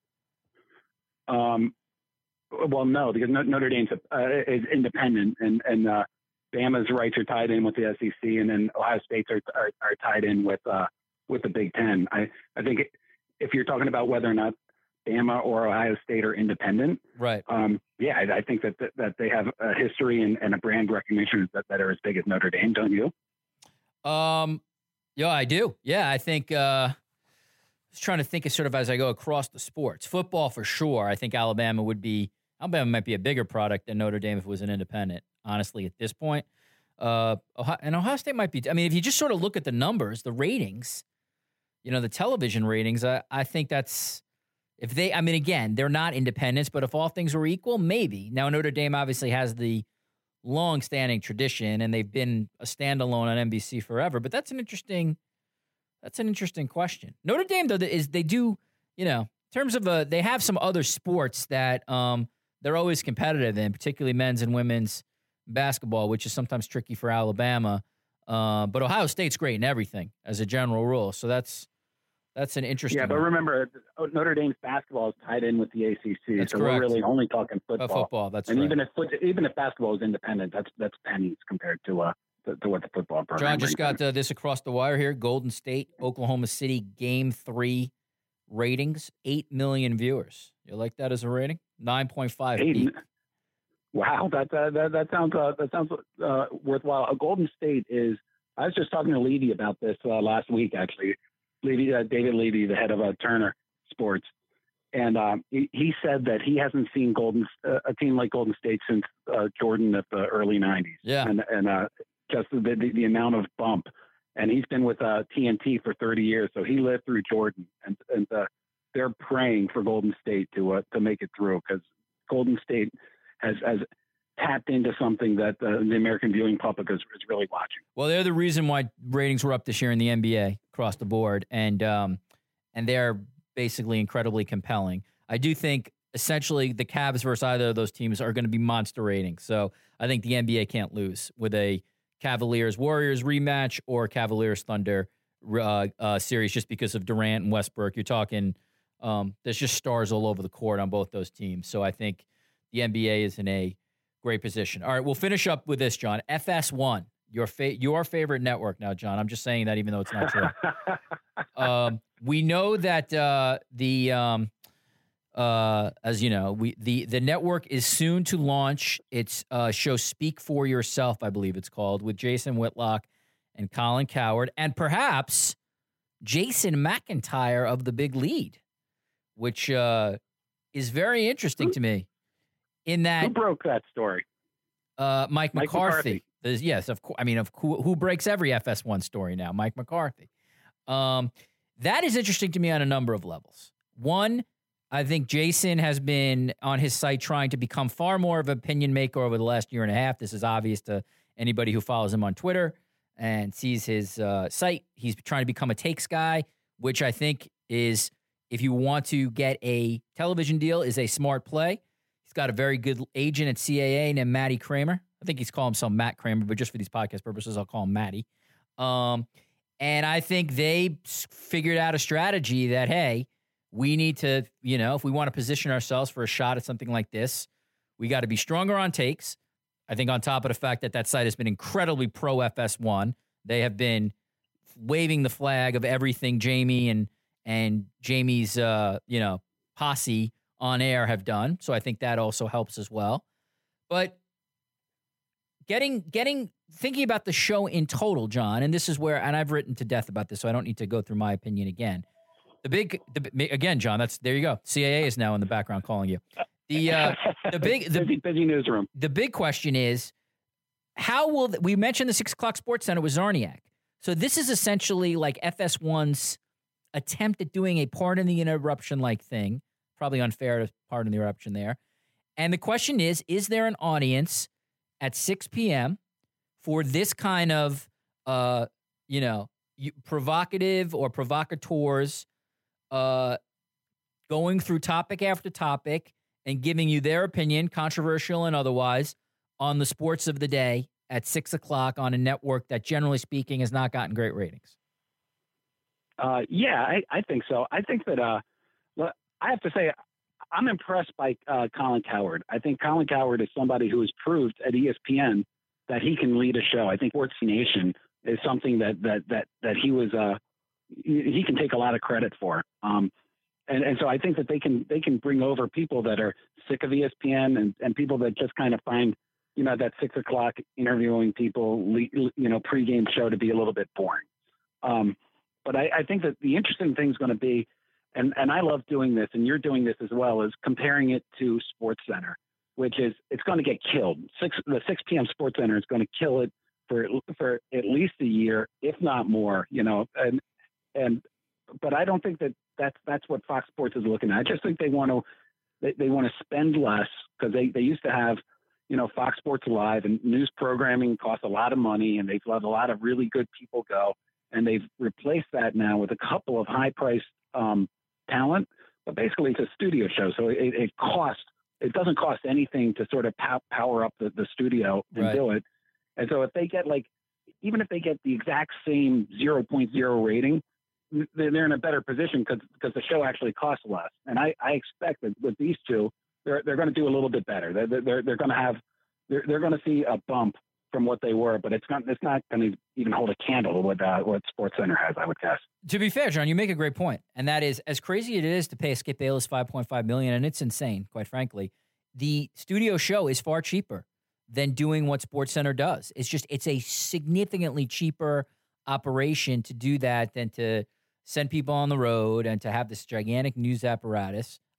Well, no, because Notre Dame is independent, and Bama's rights are tied in with the SEC, and then Ohio State's are tied in with the Big Ten. I think if you're talking about whether or not Bama or Ohio State are independent, right? I think that they have a history and a brand recognition that are as big as Notre Dame. Don't you? Yeah, I do. Yeah, I think. I was trying to think of sort of as I go across the sports. Football for sure. I think Alabama might be a bigger product than Notre Dame if it was an independent. Honestly, at this point, Ohio State might be. I mean, if you just sort of look at the numbers, the ratings, the television ratings, I think that's. If they, again, they're not independents, but if all things were equal, maybe. Now, Notre Dame obviously has the long-standing tradition, and they've been a standalone on NBC forever. But that's an interesting question. Notre Dame, though, they do, in terms of they have some other sports that they're always competitive in, particularly men's and women's basketball, which is sometimes tricky for Alabama. But Ohio State's great in everything as a general rule. So that's an interesting. Yeah, but remember, Notre Dame's basketball is tied in with the ACC, that's so correct. We're really only talking football. Football, that's and right. Even if basketball is independent, that's pennies compared to what the football program. John just got this across the wire here. Golden State, Oklahoma City, Game 3 ratings, 8 million viewers. You like that as a rating? 9.5 peak. Wow, that sounds worthwhile. A Golden State is. I was just talking to Levy about this last week, actually. David Levy, the head of Turner Sports, And he said that he hasn't seen a team like Golden State since Jordan at the early 90s. Yeah. And just the amount of bump. And he's been with TNT for 30 years, so he lived through Jordan. And they're praying for Golden State to make it through, because Golden State has tapped into something that the American viewing public is really watching. Well, they're the reason why ratings were up this year in the NBA across the board, and they're basically incredibly compelling. I do think essentially the Cavs versus either of those teams are going to be monster ratings. So I think the NBA can't lose with a Cavaliers-Warriors rematch or Cavaliers-Thunder series just because of Durant and Westbrook. You're talking there's just stars all over the court on both those teams. So I think the NBA is in a great position. All right, we'll finish up with this, John. FS1, your favorite network now, John. I'm just saying that even though it's not true. We know that as you know, the network is soon to launch its show Speak for Yourself, I believe it's called, with Jason Whitlock and Colin Cowherd, and perhaps Jason McIntyre of The Big Lead, which is very interesting to me. In that, who broke that story? Mike McCarthy. Yes, of course. I mean, who breaks every FS1 story now? Mike McCarthy. That is interesting to me on a number of levels. One, I think Jason has been on his site trying to become far more of an opinion maker over the last year and a half. This is obvious to anybody who follows him on Twitter and sees his site. He's trying to become a takes guy, which I think is, if you want to get a television deal, is a smart play. He's got a very good agent at CAA named Matty Kramer. I think he's calling himself Matt Kramer, but just for these podcast purposes, I'll call him Matty. And I think they figured out a strategy that, hey, we need to, if we want to position ourselves for a shot at something like this, we got to be stronger on takes. I think on top of the fact that site has been incredibly pro FS1, they have been waving the flag of everything Jamie and Jamie's, posse on air have done. So I think that also helps as well. But thinking about the show in total, John, and this is where, and I've written to death about this, so I don't need to go through my opinion again. Again, John, there you go. CAA is now in the background calling you. Busy newsroom. The big question is, how will we mentioned the 6 o'clock Sports Center with Zarniak? So this is essentially like FS1's attempt at doing a pardon the interruption like thing. Probably unfair to pardon the interruption there. And the question is there an audience at 6 p.m. for this kind of, provocative or provocateurs going through topic after topic and giving you their opinion, controversial and otherwise, on the sports of the day at 6 o'clock on a network that, generally speaking, has not gotten great ratings? I think so. I think that I have to say I'm impressed by Colin Cowherd. I think Colin Cowherd is somebody who has proved at ESPN that he can lead a show. I think Sports Nation is something that he was he can take a lot of credit for. And so I think that they can bring over people that are sick of ESPN and people that just kind of find, that 6 o'clock interviewing people, pregame show to be a little bit boring. But I think that the interesting thing is going to be, and I love doing this, and you're doing this as well, is comparing it to Sports Center, which is, it's going to get killed. The 6 p.m. Sports Center is going to kill it for at least a year, if not more, but I don't think that's what Fox Sports is looking at. I just think they want to spend less, because they used to have, Fox Sports Live, and news programming costs a lot of money, and they've let a lot of really good people go, and they've replaced that now with a couple of high-priced talent, but basically it's a studio show. So it doesn't cost anything to sort of power up the studio and do it. And so if they get even if they get the exact same 0.0 rating, they're in a better position because the show actually costs less. And I expect that with these two, they're going to do a little bit better. They're going to see a bump from what they were, but it's not going to even hold a candle to what Sports Center has, I would guess. To be fair, John, you make a great point, and that is, as crazy it is to pay Skip Bayless $5.5 million, and it's insane, quite frankly, the studio show is far cheaper than doing what Sports Center does. It's a significantly cheaper operation to do that than to send people on the road and to have this gigantic news apparatus.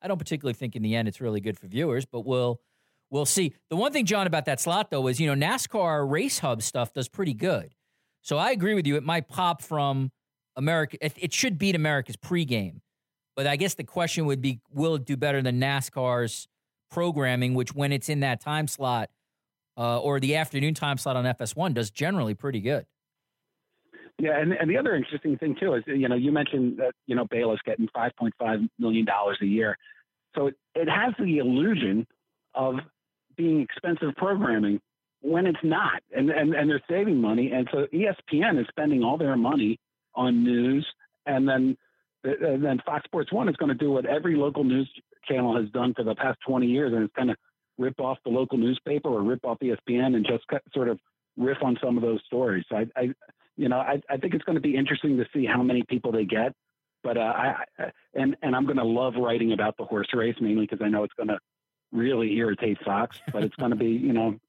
I don't particularly think in the end it's really good for viewers, but we'll see. The one thing, John, about that slot, though, is, NASCAR Race Hub stuff does pretty good. So I agree with you. It might pop from America. It should beat America's pregame. But I guess the question would be, will it do better than NASCAR's programming, which when it's in that time slot or the afternoon time slot on FS1 does generally pretty good. Yeah, and the other interesting thing, too, is, you mentioned that, Bayless getting $5.5 million a year. So it has the illusion of being expensive programming when it's not, and they're saving money. And so ESPN is spending all their money on news, and then Fox Sports 1 is going to do what every local news channel has done for the past 20 years, and it's kind of rip off the local newspaper or rip off ESPN and just sort of riff on some of those stories. So I think it's going to be interesting to see how many people they get. But I'm going to love writing about the horse race, mainly because I know it's going to really irritate Fox. But it's going to be,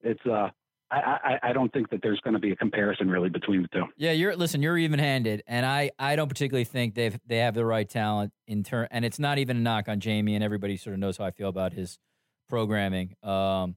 I don't think that there's going to be a comparison really between the two. Yeah, you're even-handed, and I don't particularly think they have the right talent and it's not even a knock on Jamie, and everybody sort of knows how I feel about his programming. I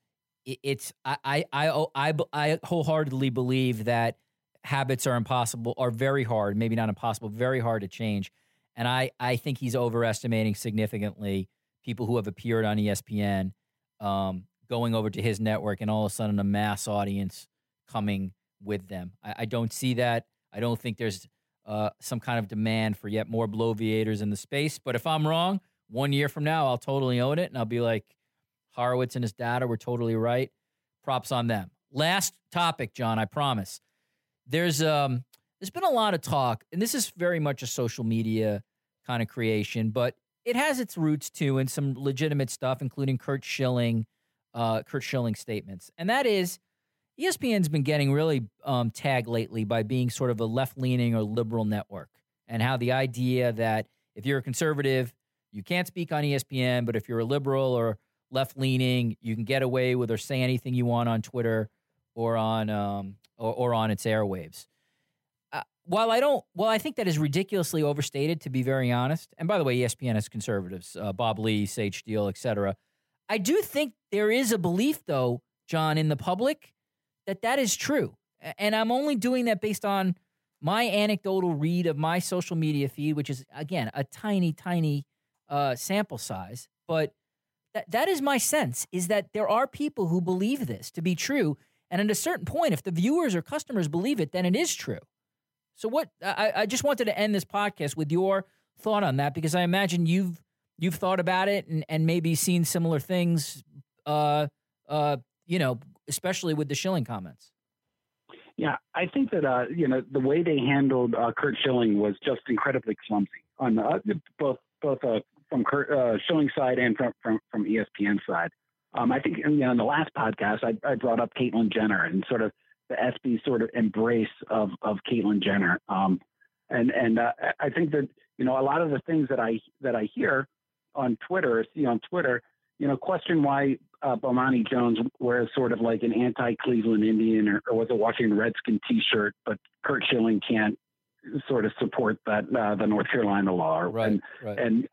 wholeheartedly believe that habits are very hard, maybe not impossible, very hard to change. And I think he's overestimating significantly people who have appeared on ESPN, going over to his network, and all of a sudden a mass audience coming with them. I don't see that. I don't think there's some kind of demand for yet more bloviators in the space. But if I'm wrong, 1 year from now, I'll totally own it, and I'll be like, Horowitz and his data were totally right. Props on them. Last topic, John, I promise. There's been a lot of talk, and this is very much a social media kind of creation, but it has its roots too in some legitimate stuff, including Curt Schilling statements. And that is, ESPN's been getting really tagged lately by being sort of a left-leaning or liberal network, and how the idea that if you're a conservative, you can't speak on ESPN, but if you're a liberal or left-leaning, you can get away with or say anything you want on Twitter or on its airwaves. While I think that is ridiculously overstated, to be very honest. And by the way, ESPN has conservatives, Bob Lee, Sage Steele, etc. I do think there is a belief, though, John, in the public that is true. And I'm only doing that based on my anecdotal read of my social media feed, which is, again, a tiny, tiny sample size. But that is my sense, is that there are people who believe this to be true. And at a certain point, if the viewers or customers believe it, then it is true. So I just wanted to end this podcast with your thought on that, because I imagine you've thought about it and maybe seen similar things, especially with the Schilling comments. Yeah, I think that, the way they handled Curt Schilling was just incredibly clumsy on both from Schilling's side and from ESPN side. I think in the last podcast, I brought up Caitlyn Jenner and sort of the SB sort of embrace of Caitlyn Jenner. And I think that, a lot of the things that I hear on Twitter, question why Bomani Jones wears sort of like an anti-Cleveland Indian or was a Washington Redskin T-shirt, but Curt Schilling can't sort of support that the North Carolina law. Right. And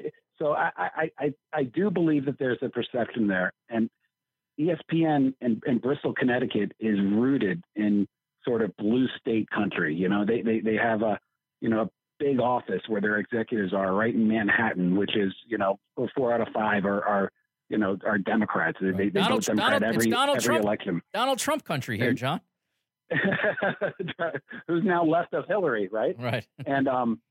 I do believe that there's a perception there, and ESPN in Bristol, Connecticut is rooted in sort of blue state country. They have a big office where their executives are right in Manhattan, which is 4 out of 5 are Democrats. They vote Democrat every election. Donald Trump country here, John. Who's now left of Hillary, right? Right. And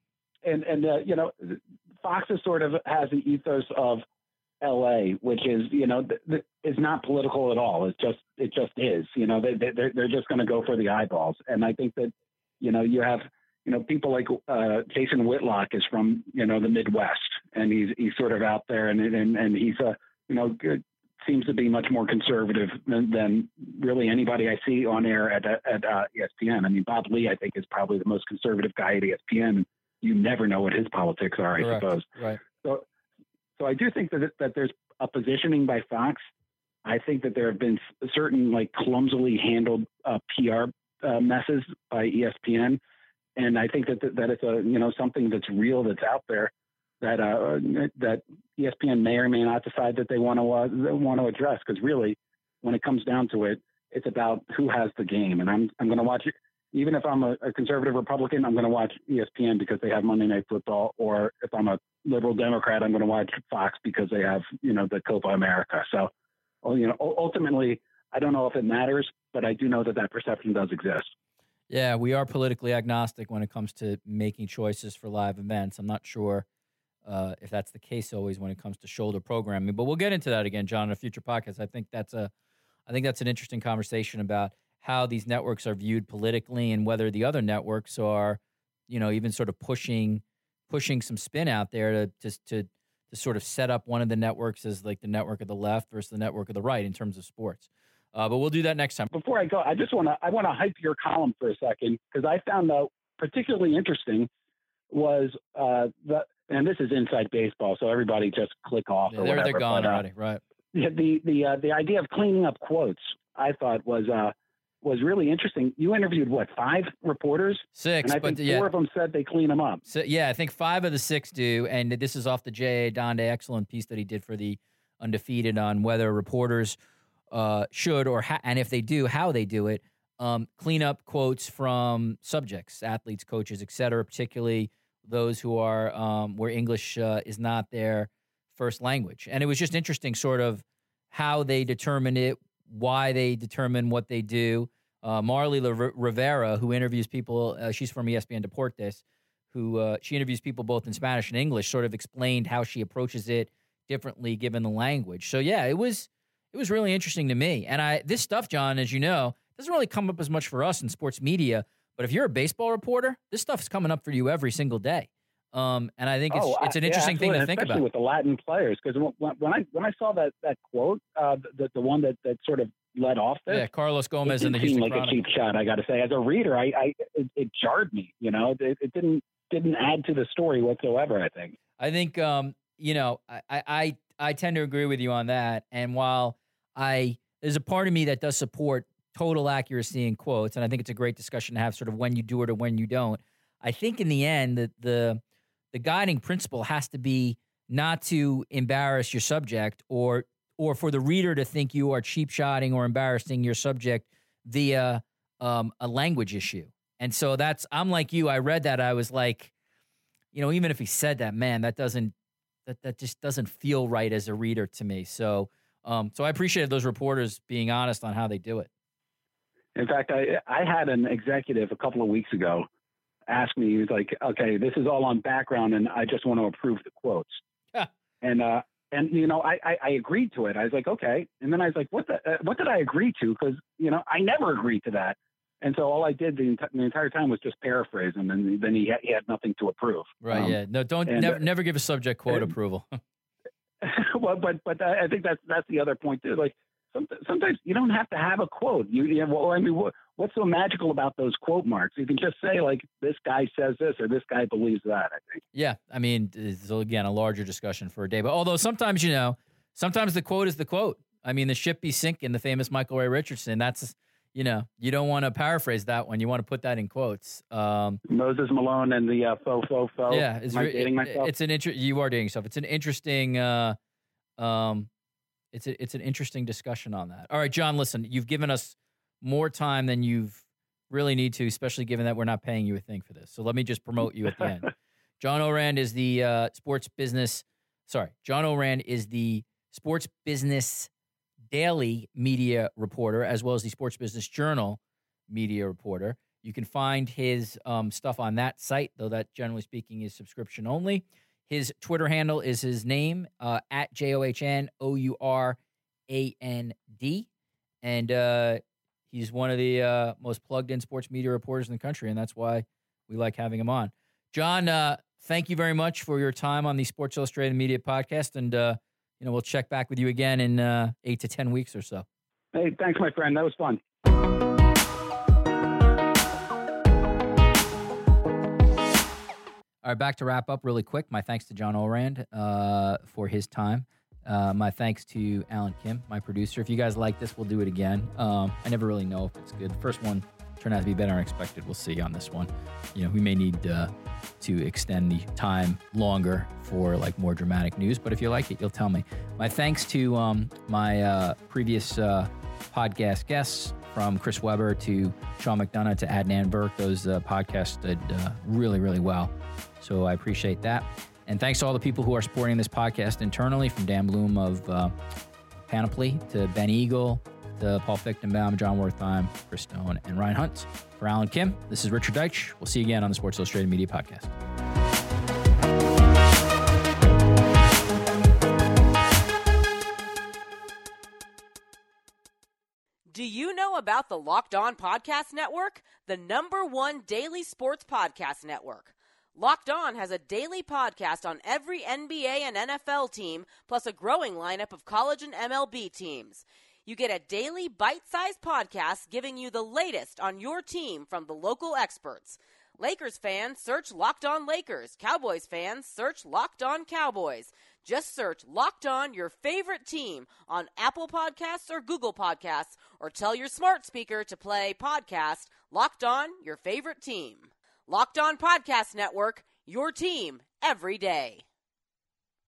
Fox is sort of has the ethos of LA, which is, is not political at all. It just is, they're just going to go for the eyeballs. And I think that, you have, people like Jason Whitlock is from, the Midwest, and he's sort of out there and he's seems to be much more conservative than really anybody I see on air at ESPN. I mean, Bob Lee, I think, is probably the most conservative guy at ESPN. You never know what his politics are, I suppose. Right. So I do think that there's a positioning by Fox. I think that there have been certain clumsily handled PR messes by ESPN, and I think that it's a something that's real, that's out there. that ESPN may or may not decide that they want to address. Because really, when it comes down to it, it's about who has the game. And I'm going to watch it. Even if I'm a conservative Republican, I'm going to watch ESPN because they have Monday Night Football. Or if I'm a liberal Democrat, I'm going to watch Fox because they have, the Copa America. So, ultimately, I don't know if it matters, but I do know that perception does exist. Yeah, we are politically agnostic when it comes to making choices for live events. I'm not sure if that's the case always when it comes to shoulder programming, but we'll get into that again, John, in a future podcast. I think that's an interesting conversation about how these networks are viewed politically and whether the other networks are, even sort of pushing some spin out there to sort of set up one of the networks as like the network of the left versus the network of the right in terms of sports. But we'll do that next time. Before I go, I want to hype your column for a second, because I found out particularly interesting was and this is inside baseball, so everybody just click off or whatever. They're gone already, right? The idea of cleaning up quotes, I thought was really interesting. You interviewed 5 reporters? 6, and I think 4 of them said they clean them up. So, yeah, I think 5 of the 6 do, and this is off the J.A. Donde excellent piece that he did for the Undefeated on whether reporters should and if they do, how they do it, clean up quotes from subjects, athletes, coaches, et cetera, particularly those who are where English is not their first language. And it was just interesting sort of how they determine it, why they determine what they do. Marley Rivera, who interviews people, she's from ESPN Deportes, who she interviews people both in Spanish and English, sort of explained how she approaches it differently given the language. So, yeah, it was really interesting to me. And this stuff, John, as you know, doesn't really come up as much for us in sports media. But if you're a baseball reporter, this stuff's coming up for you every single day. And I think it's an interesting thing to think about. Especially with the Latin players, because when I saw that quote, the one that sort of led off this. Yeah, Carlos Gomez in the Houston Chronicle. Like a cheap shot, I got to say. As a reader, it jarred me. It didn't add to the story whatsoever, I think. I think, I tend to agree with you on that. And while there's a part of me that does support total accuracy in quotes, and I think it's a great discussion to have sort of when you do it or when you don't. I think in the end, the guiding principle has to be not to embarrass your subject or for the reader to think you are cheap-shotting or embarrassing your subject via a language issue. And so I'm like you. I read that. I was like, even if he said that, man, that just doesn't feel right as a reader to me. So I appreciated those reporters being honest on how they do it. In fact, I had an executive a couple of weeks ago ask me, he was like, okay, this is all on background and I just want to approve the quotes. Yeah. And I agreed to it. I was like, okay. And then I was like, what did I agree to? Because, I never agreed to that. And so all I did the entire time was just paraphrase him, and then he had nothing to approve. Right. Yeah. No, never give a subject quote approval. Well, but I think that's the other point too. Like sometimes you don't have to have a quote. What's so magical about those quote marks? You can just say like, this guy says this or this guy believes that, I think. Yeah. I mean, it's, again, a larger discussion for a day, but although sometimes, sometimes the quote is the quote. I mean, the ship be sinking, the famous Michael Ray Richardson, that's, you don't want to paraphrase that one. You want to put that in quotes. Moses Malone and the faux. Yeah. Am I dating myself? You are dating yourself. It's an interesting, it's an interesting discussion on that. All right, John, listen, you've given us more time than you've really need to, especially given that we're not paying you a thing for this. So let me just promote you at the end. John Ourand is the Sports Business Daily media reporter, as well as the Sports Business Journal media reporter. You can find his stuff on that site, though that, generally speaking, is subscription only. His Twitter handle is his name, at JOHNOURAND. And he's one of the most plugged-in sports media reporters in the country, and that's why we like having him on. John, thank you very much for your time on the Sports Illustrated Media Podcast, and we'll check back with you again in 8 to 10 weeks or so. Hey, thanks, my friend. That was fun. All right, back to wrap up really quick. My thanks to John Ourand for his time. My thanks to Alan Kim, my producer. If you guys like this, we'll do it again. I never really know if it's good. The first one turned out to be better than expected. We'll see on this one. We may need to extend the time longer for like more dramatic news, but if you like it, you'll tell me. My thanks to my previous podcast guests, from Chris Webber to Sean McDonough to Adnan Burke. Those podcasts did really, really well. So I appreciate that. And thanks to all the people who are supporting this podcast internally, from Dan Bloom of Panoply to Ben Eagle to Paul Fichtenbaum, John Wertheim, Chris Stone, and Ryan Hunt. For Alan Kim, this is Richard Deitsch. We'll see you again on the Sports Illustrated Media Podcast. Do you know about the Locked On Podcast Network, the #1 daily sports podcast network? Locked On has a daily podcast on every NBA and NFL team, plus a growing lineup of college and MLB teams. You get a daily bite-sized podcast giving you the latest on your team from the local experts. Lakers fans, search Locked On Lakers. Cowboys fans, search Locked On Cowboys. Just search Locked On, your favorite team, on Apple Podcasts or Google Podcasts, or tell your smart speaker to play podcast Locked On, your favorite team. Locked On Podcast Network, your team every day.